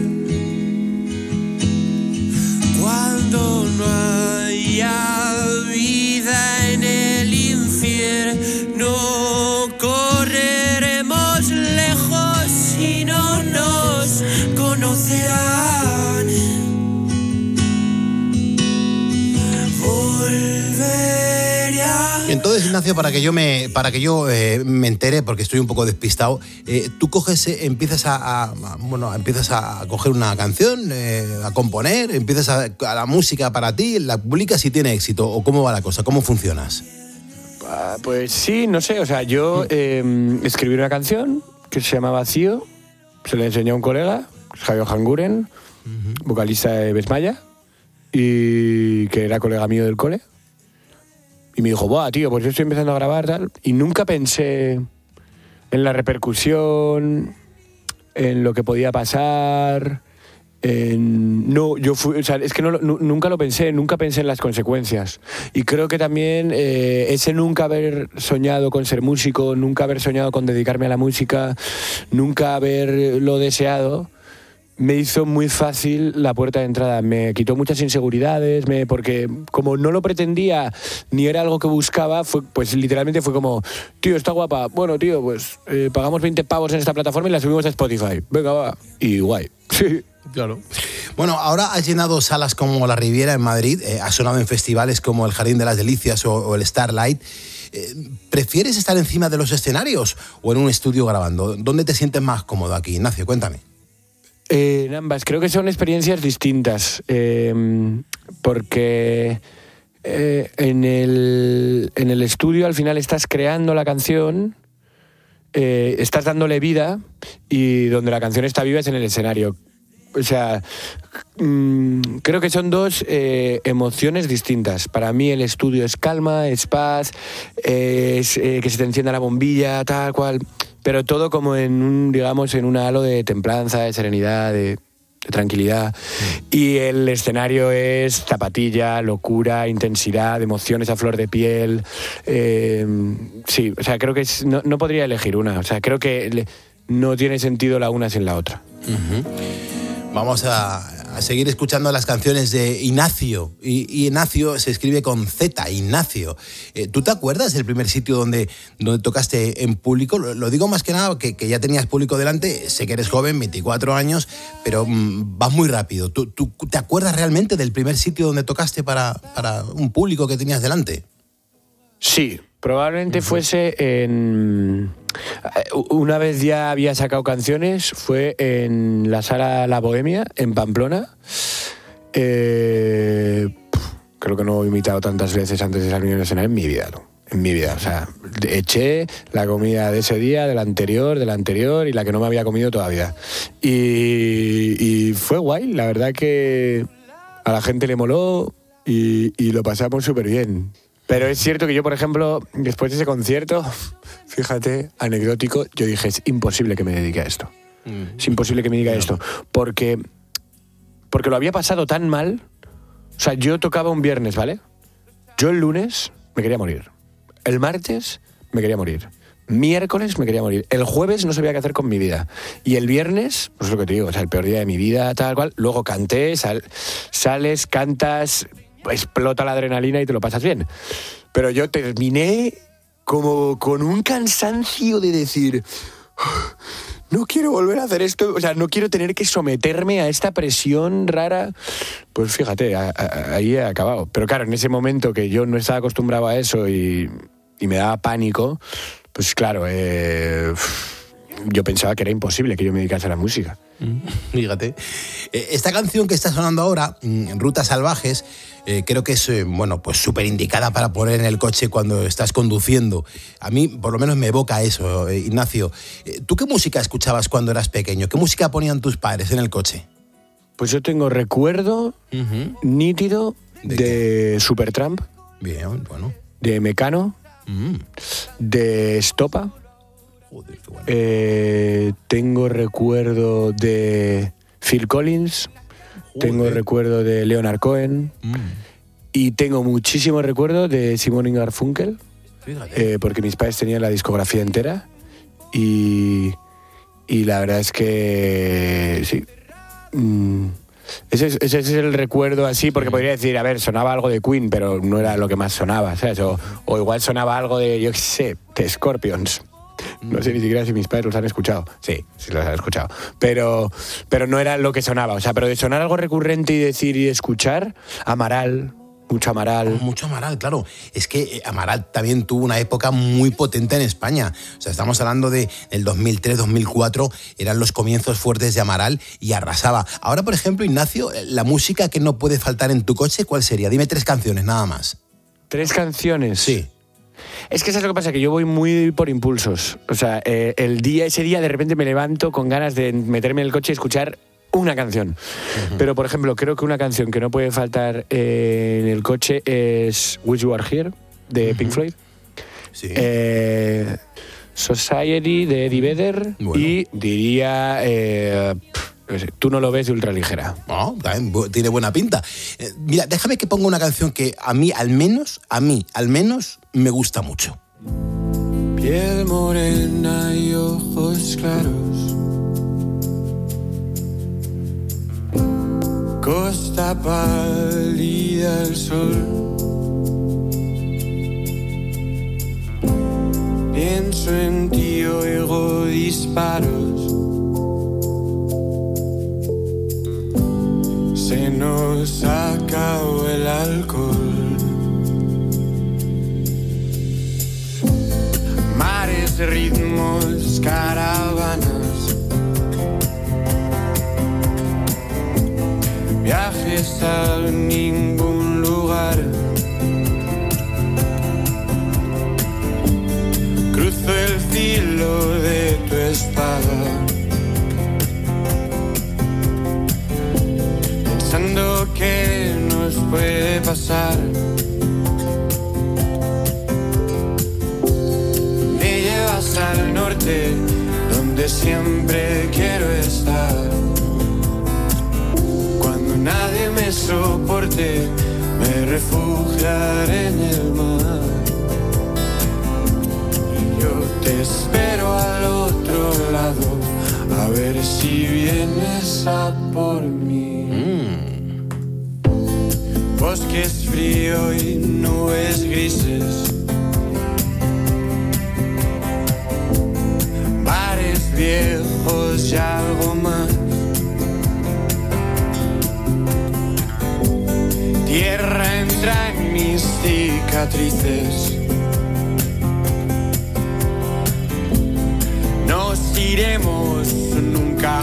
[SPEAKER 18] Cuando no haya vida en el infierno, correremos lejos y no nos conocerán. Volveré a...
[SPEAKER 4] Entonces, Ignacio, para que yo me entere, porque estoy un poco despistado, tú coges, empiezas a coger una canción, a componer, empiezas a la música para ti, la publicas y tiene éxito, ¿o cómo va la cosa? ¿Cómo funcionas?
[SPEAKER 22] Pues sí, no sé, o sea, yo escribí una canción que se llama Vacío, se la enseñó a un colega, Javier Hanguren, vocalista de Besmaya, y que era colega mío del cole. Y me dijo, buah, tío, pues yo estoy empezando a grabar, tal. Y nunca pensé en la repercusión, en lo que podía pasar, es que nunca lo pensé, nunca pensé en las consecuencias. Y creo que también ese nunca haber soñado con ser músico, nunca haber soñado con dedicarme a la música, nunca haberlo deseado, me hizo muy fácil la puerta de entrada. Me quitó muchas inseguridades, porque como no lo pretendía ni era algo que buscaba, pues literalmente fue como, tío, está guapa. Bueno, tío, pues pagamos 20 pavos en esta plataforma y la subimos a Spotify. Venga, va. Y guay. Sí.
[SPEAKER 4] Claro. Bueno, ahora has llenado salas como la Riviera en Madrid, has sonado en festivales como el Jardín de las Delicias o el Starlight. ¿Prefieres estar encima de los escenarios o en un estudio grabando? ¿Dónde te sientes más cómodo aquí, Ignacio? Cuéntame.
[SPEAKER 22] En ambas. Creo que son experiencias distintas. Porque en el estudio al final estás creando la canción, estás dándole vida, y donde la canción está viva es en el escenario. O sea, creo que son dos emociones distintas. Para mí el estudio es calma, es paz, es que se te encienda la bombilla, tal cual, pero todo como en un halo de templanza, de serenidad, de tranquilidad. Y el escenario es zapatilla, locura, intensidad, emociones a flor de piel. Sí, o sea, creo que no podría elegir una. O sea, creo que no tiene sentido la una sin la otra.
[SPEAKER 4] Vamos a seguir escuchando las canciones de Ignacio. Y Ignacio se escribe con Z, Ignacio. ¿Tú te acuerdas del primer sitio donde tocaste en público? Lo digo más que nada que ya tenías público delante. Sé que eres joven, 24 años, pero vas muy rápido. ¿Tú te acuerdas realmente del primer sitio donde tocaste para un público que tenías delante?
[SPEAKER 22] Sí, probablemente fuese en... Una vez ya había sacado canciones, fue en la sala La Bohemia, en Pamplona. Creo que no he imitado tantas veces antes de salir en el escenario en mi vida, ¿no? En mi vida, o sea, eché la comida de ese día, del anterior y la que no me había comido todavía. Y fue guay, la verdad que a la gente le moló y lo pasamos súper bien. Pero es cierto que yo, por ejemplo, después de ese concierto, fíjate, anecdótico, yo dije, es imposible que me dedique a esto. Es imposible que me dedique a esto. Porque lo había pasado tan mal. O sea, yo tocaba un viernes, ¿vale? Yo el lunes me quería morir. El martes me quería morir. Miércoles me quería morir. El jueves no sabía qué hacer con mi vida. Y el viernes, pues es lo que te digo, o sea, el peor día de mi vida, tal cual. Luego canté, sales, cantas, explota la adrenalina y te lo pasas bien. Pero yo terminé como con un cansancio de decir, no quiero volver a hacer esto, o sea, no quiero tener que someterme a esta presión rara. Pues fíjate, ahí he acabado. Pero claro, en ese momento que yo no estaba acostumbrado a eso y me daba pánico, pues claro, yo pensaba que era imposible que yo me dedicase a la música.
[SPEAKER 4] Fíjate. Esta canción que está sonando ahora, Rutas Salvajes, creo que es pues súper indicada para poner en el coche cuando estás conduciendo. A mí, por lo menos, me evoca eso, Ignacio. ¿Tú qué música escuchabas cuando eras pequeño? ¿Qué música ponían tus padres en el coche?
[SPEAKER 22] Pues yo tengo recuerdo nítido de Supertramp.
[SPEAKER 4] Bien, bueno.
[SPEAKER 22] De Mecano. De Estopa.
[SPEAKER 4] Joder, qué bueno.
[SPEAKER 22] Tengo recuerdo de Phil Collins. Joder. Tengo recuerdo de Leonard Cohen. Y tengo muchísimo recuerdo de Simon y Garfunkel. Porque mis padres tenían la discografía entera. Y la verdad es que sí. Ese es el recuerdo así, porque podría decir, a ver, sonaba algo de Queen, pero no era lo que más sonaba, ¿sabes? O igual sonaba algo de, yo qué sé, de Scorpions. No sé ni siquiera si mis padres los han escuchado. Sí los han escuchado. Pero no era lo que sonaba. O sea, pero de sonar algo recurrente y decir y escuchar, Amaral. Mucho Amaral.
[SPEAKER 4] Mucho Amaral, claro. Es que Amaral también tuvo una época muy potente en España. O sea, estamos hablando del 2003, 2004, eran los comienzos fuertes de Amaral y arrasaba. Ahora, por ejemplo, Ignacio, la música que no puede faltar en tu coche, ¿cuál sería? Dime 3 canciones, nada más.
[SPEAKER 22] ¿3 canciones?
[SPEAKER 4] Sí.
[SPEAKER 22] Es que eso es lo que pasa, que yo voy muy por impulsos. O sea, ese día de repente me levanto con ganas de meterme en el coche y escuchar una canción. Pero, por ejemplo, creo que una canción que no puede faltar en el coche es Wish You Were Here, de Pink Floyd.
[SPEAKER 4] Sí.
[SPEAKER 22] Society, de Eddie Vedder. Bueno. Y diría... Tú no lo ves, de Ultraligera.
[SPEAKER 4] No, tiene buena pinta. Mira, déjame que ponga una canción que a mí al menos, me gusta mucho.
[SPEAKER 22] Piel morena y ojos claros,
[SPEAKER 3] costa pálida el sol. Pienso en ti, oigo disparos. Se nos acabó el alcohol. Mares, ritmos, caravanas. Viajes a ningún lugar. Cruzo el filo de tu espada, pensando que nos puede pasar. Me llevas al norte, donde siempre quiero estar. Cuando nadie me soporte, me refugiaré en el mar. Te espero al otro lado, a ver si vienes a por mí. Bosques frío y nubes grises, bares viejos y algo más. Tierra entra en mis cicatrices. Nos iremos nunca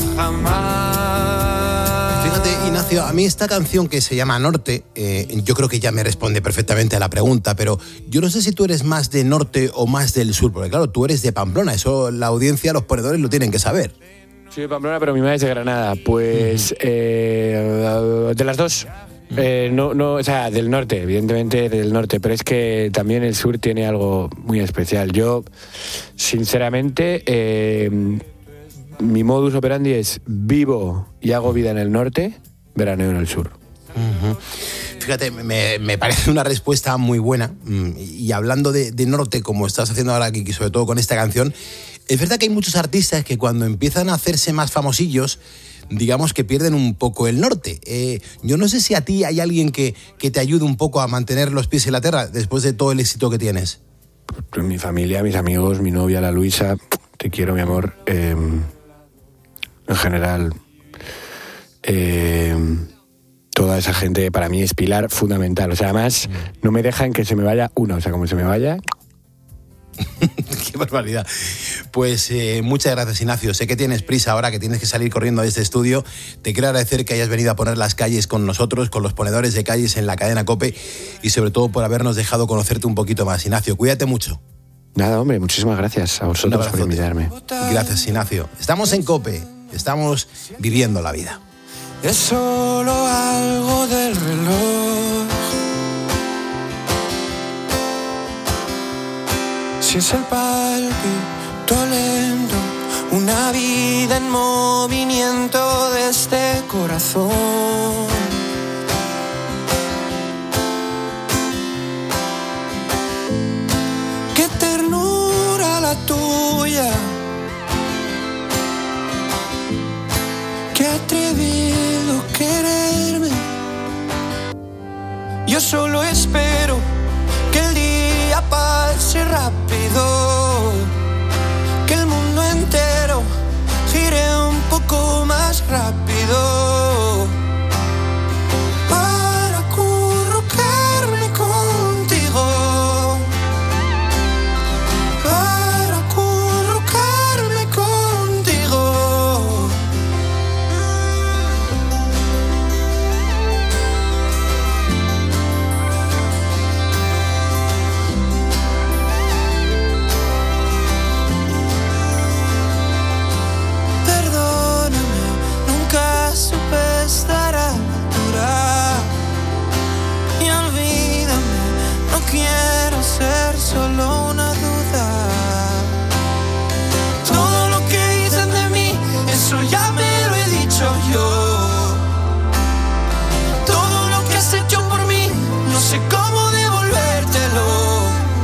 [SPEAKER 3] jamás.
[SPEAKER 4] Fíjate, Ignacio, a mí esta canción que se llama Norte, yo creo que ya me responde perfectamente a la pregunta, pero yo no sé si tú eres más de norte o más del sur, porque claro, tú eres de Pamplona, eso la audiencia, los ponedores lo tienen que saber.
[SPEAKER 22] Soy de Pamplona, pero mi madre es de Granada. Pues de las dos. No, o sea, del norte, evidentemente del norte, pero es que también el sur tiene algo muy especial. Yo, sinceramente, mi modus operandi es vivo y hago vida en el norte, veraneo en el sur.
[SPEAKER 4] Fíjate, me parece una respuesta muy buena. Y hablando de norte, como estás haciendo ahora aquí, sobre todo con esta canción, es verdad que hay muchos artistas que cuando empiezan a hacerse más famosillos, digamos que pierden un poco el norte. Yo no sé si a ti hay alguien que te ayude un poco a mantener los pies en la tierra después de todo el éxito que tienes.
[SPEAKER 22] Mi familia, mis amigos, mi novia, la Luisa, te quiero, mi amor. En general, toda esa gente para mí es pilar fundamental. O sea, además, no me dejan que se me vaya una. O sea, como se me vaya...
[SPEAKER 4] Qué barbaridad. Pues muchas gracias, Ignacio. Sé que tienes prisa ahora, que tienes que salir corriendo de este estudio. Te quiero agradecer que hayas venido a poner las calles con nosotros, con los ponedores de calles en la cadena COPE, y sobre todo por habernos dejado conocerte un poquito más. Ignacio, cuídate mucho.
[SPEAKER 22] Nada, hombre, muchísimas gracias a vosotros por invitarme.
[SPEAKER 4] Gracias, Ignacio. Estamos en COPE, estamos viviendo la vida.
[SPEAKER 3] Es solo algo del reloj. Si es el palpito lento, una vida en movimiento de este corazón. Qué ternura la tuya, qué atrevido quererme. Yo solo espero que el día pase rápido, que el mundo entero gire un poco más rápido, para acurrucarme contigo, para acurrucarme contigo. Estar a altura y olvídame, no quiero ser solo una duda. Todo lo que dicen de mí, eso ya me lo he dicho yo. Todo lo que has hecho por mí, no sé cómo devolvértelo.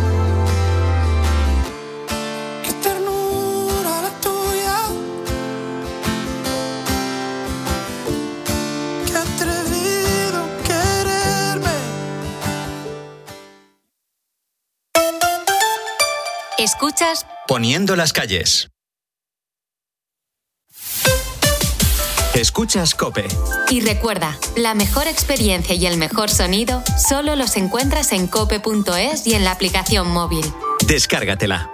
[SPEAKER 3] Qué ternura la tuya, qué atrevido
[SPEAKER 1] Escuchas
[SPEAKER 5] Poniendo las calles. Escuchas COPE.
[SPEAKER 1] y recuerda, la mejor experiencia y el mejor sonido solo los encuentras en cope.es y en la aplicación móvil.
[SPEAKER 5] Descárgatela.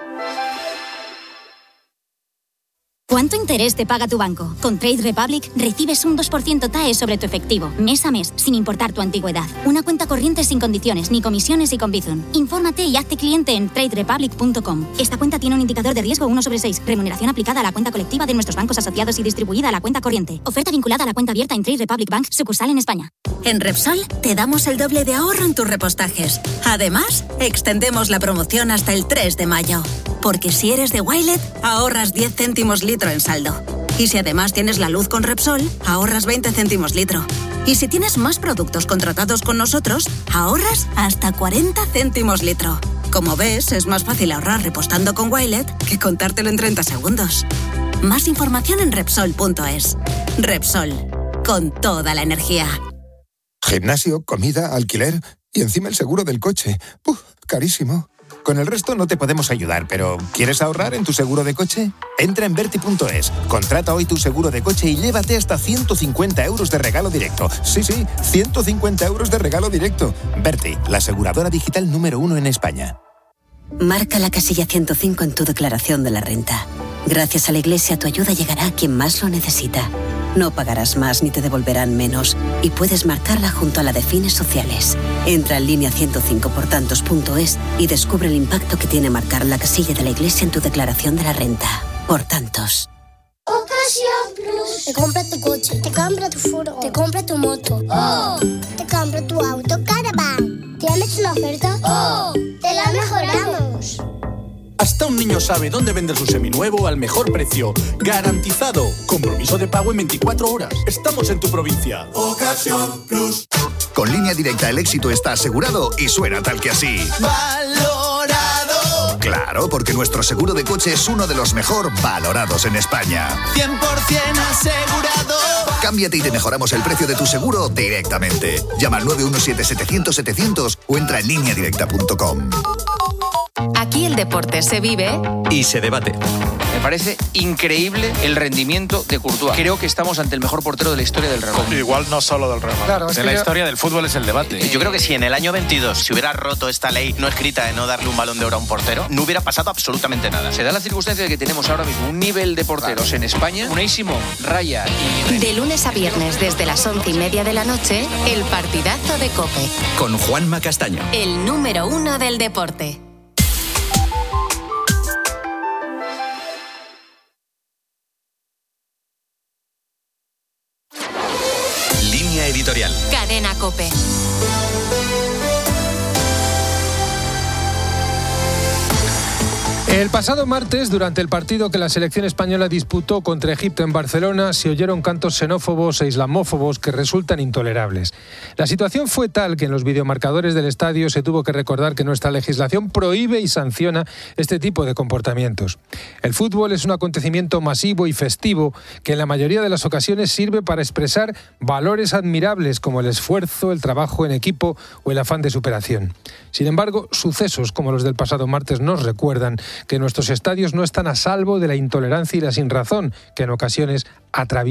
[SPEAKER 2] ¿Cuánto interés te paga tu banco? Con Trade Republic recibes un 2% TAE sobre tu efectivo, mes a mes, sin importar tu antigüedad. Una cuenta corriente sin condiciones, ni comisiones y con Bizum. Infórmate y hazte cliente en traderepublic.com. Esta cuenta tiene un indicador de riesgo 1/6. Remuneración aplicada a la cuenta colectiva de nuestros bancos asociados y distribuida a la cuenta corriente. Oferta vinculada a la cuenta abierta en Trade Republic Bank, sucursal en España.
[SPEAKER 6] En Repsol te damos el doble de ahorro en tus repostajes. Además, extendemos la promoción hasta el 3 de mayo. Porque si eres de Wilet, ahorras 10 céntimos litro en saldo. Y si además tienes la luz con Repsol, ahorras 20 céntimos litro. Y si tienes más productos contratados con nosotros, ahorras hasta 40 céntimos litro. Como ves, es más fácil ahorrar repostando con Wilet que contártelo en 30 segundos. Más información en Repsol.es. Repsol, con toda la energía.
[SPEAKER 23] Gimnasio, comida, alquiler y encima el seguro del coche. Carísimo. Con el resto no te podemos ayudar, pero ¿quieres ahorrar en tu seguro de coche? Entra en Verti.es, contrata hoy tu seguro de coche y llévate hasta 150 euros de regalo directo. Sí, 150 euros de regalo directo. Verti, la aseguradora digital número 1 en España.
[SPEAKER 6] Marca la casilla 105 en tu declaración de la renta. Gracias a la Iglesia, tu ayuda llegará a quien más lo necesita. No pagarás más ni te devolverán menos. Y puedes marcarla junto a la de fines sociales. Entra en línea 105portantos.es y descubre el impacto que tiene marcar la casilla de la Iglesia en tu declaración de la renta. Por tantos.
[SPEAKER 24] Ocasión Plus. Te compra tu coche, te compra tu furgo, te compra tu moto. ¡Oh! Te compra tu auto Caravan. ¿Tienes una oferta? ¡Oh! ¡Te la mejoramos!
[SPEAKER 25] Hasta un niño sabe dónde vender su seminuevo al mejor precio. ¡Garantizado! Compromiso de pago en 24 horas. Estamos en tu provincia. Ocasión Plus.
[SPEAKER 26] Con Línea Directa el éxito está asegurado y suena tal que así.
[SPEAKER 24] ¡Valorado!
[SPEAKER 26] Claro, porque nuestro seguro de coche es uno de los mejor valorados en España.
[SPEAKER 24] 100% asegurado.
[SPEAKER 26] Cámbiate y te mejoramos el precio de tu seguro directamente. Llama al 917-700-700 o entra en lineadirecta.com.
[SPEAKER 1] Aquí el deporte se vive
[SPEAKER 5] y se debate.
[SPEAKER 27] Me parece increíble el rendimiento de Courtois. Creo que estamos ante el mejor portero de la historia del Real Madrid.
[SPEAKER 17] Igual no solo del Real Madrid.
[SPEAKER 27] Claro,
[SPEAKER 17] de la historia del fútbol es el debate.
[SPEAKER 28] Yo creo que si en el año 22 se hubiera roto esta ley no escrita de no darle un Balón de Oro a un portero, no hubiera pasado absolutamente nada.
[SPEAKER 27] Se da la circunstancia de que tenemos ahora mismo un nivel de porteros en España. Unai Simón, Raya y...
[SPEAKER 1] de lunes a viernes desde las 11:30 de la noche, el partidazo de COPE.
[SPEAKER 5] Con Juanma Castaño.
[SPEAKER 1] El número 1 del deporte.
[SPEAKER 5] Editorial.
[SPEAKER 1] Cadena COPE.
[SPEAKER 29] El pasado martes, durante el partido que la selección española disputó contra Egipto en Barcelona, se oyeron cantos xenófobos e islamófobos que resultan intolerables. La situación fue tal que en los videomarcadores del estadio se tuvo que recordar que nuestra legislación prohíbe y sanciona este tipo de comportamientos. El fútbol es un acontecimiento masivo y festivo que en la mayoría de las ocasiones sirve para expresar valores admirables como el esfuerzo, el trabajo en equipo o el afán de superación. Sin embargo, sucesos como los del pasado martes nos recuerdan que nuestros estadios no están a salvo de la intolerancia y la sinrazón que en ocasiones atraviesan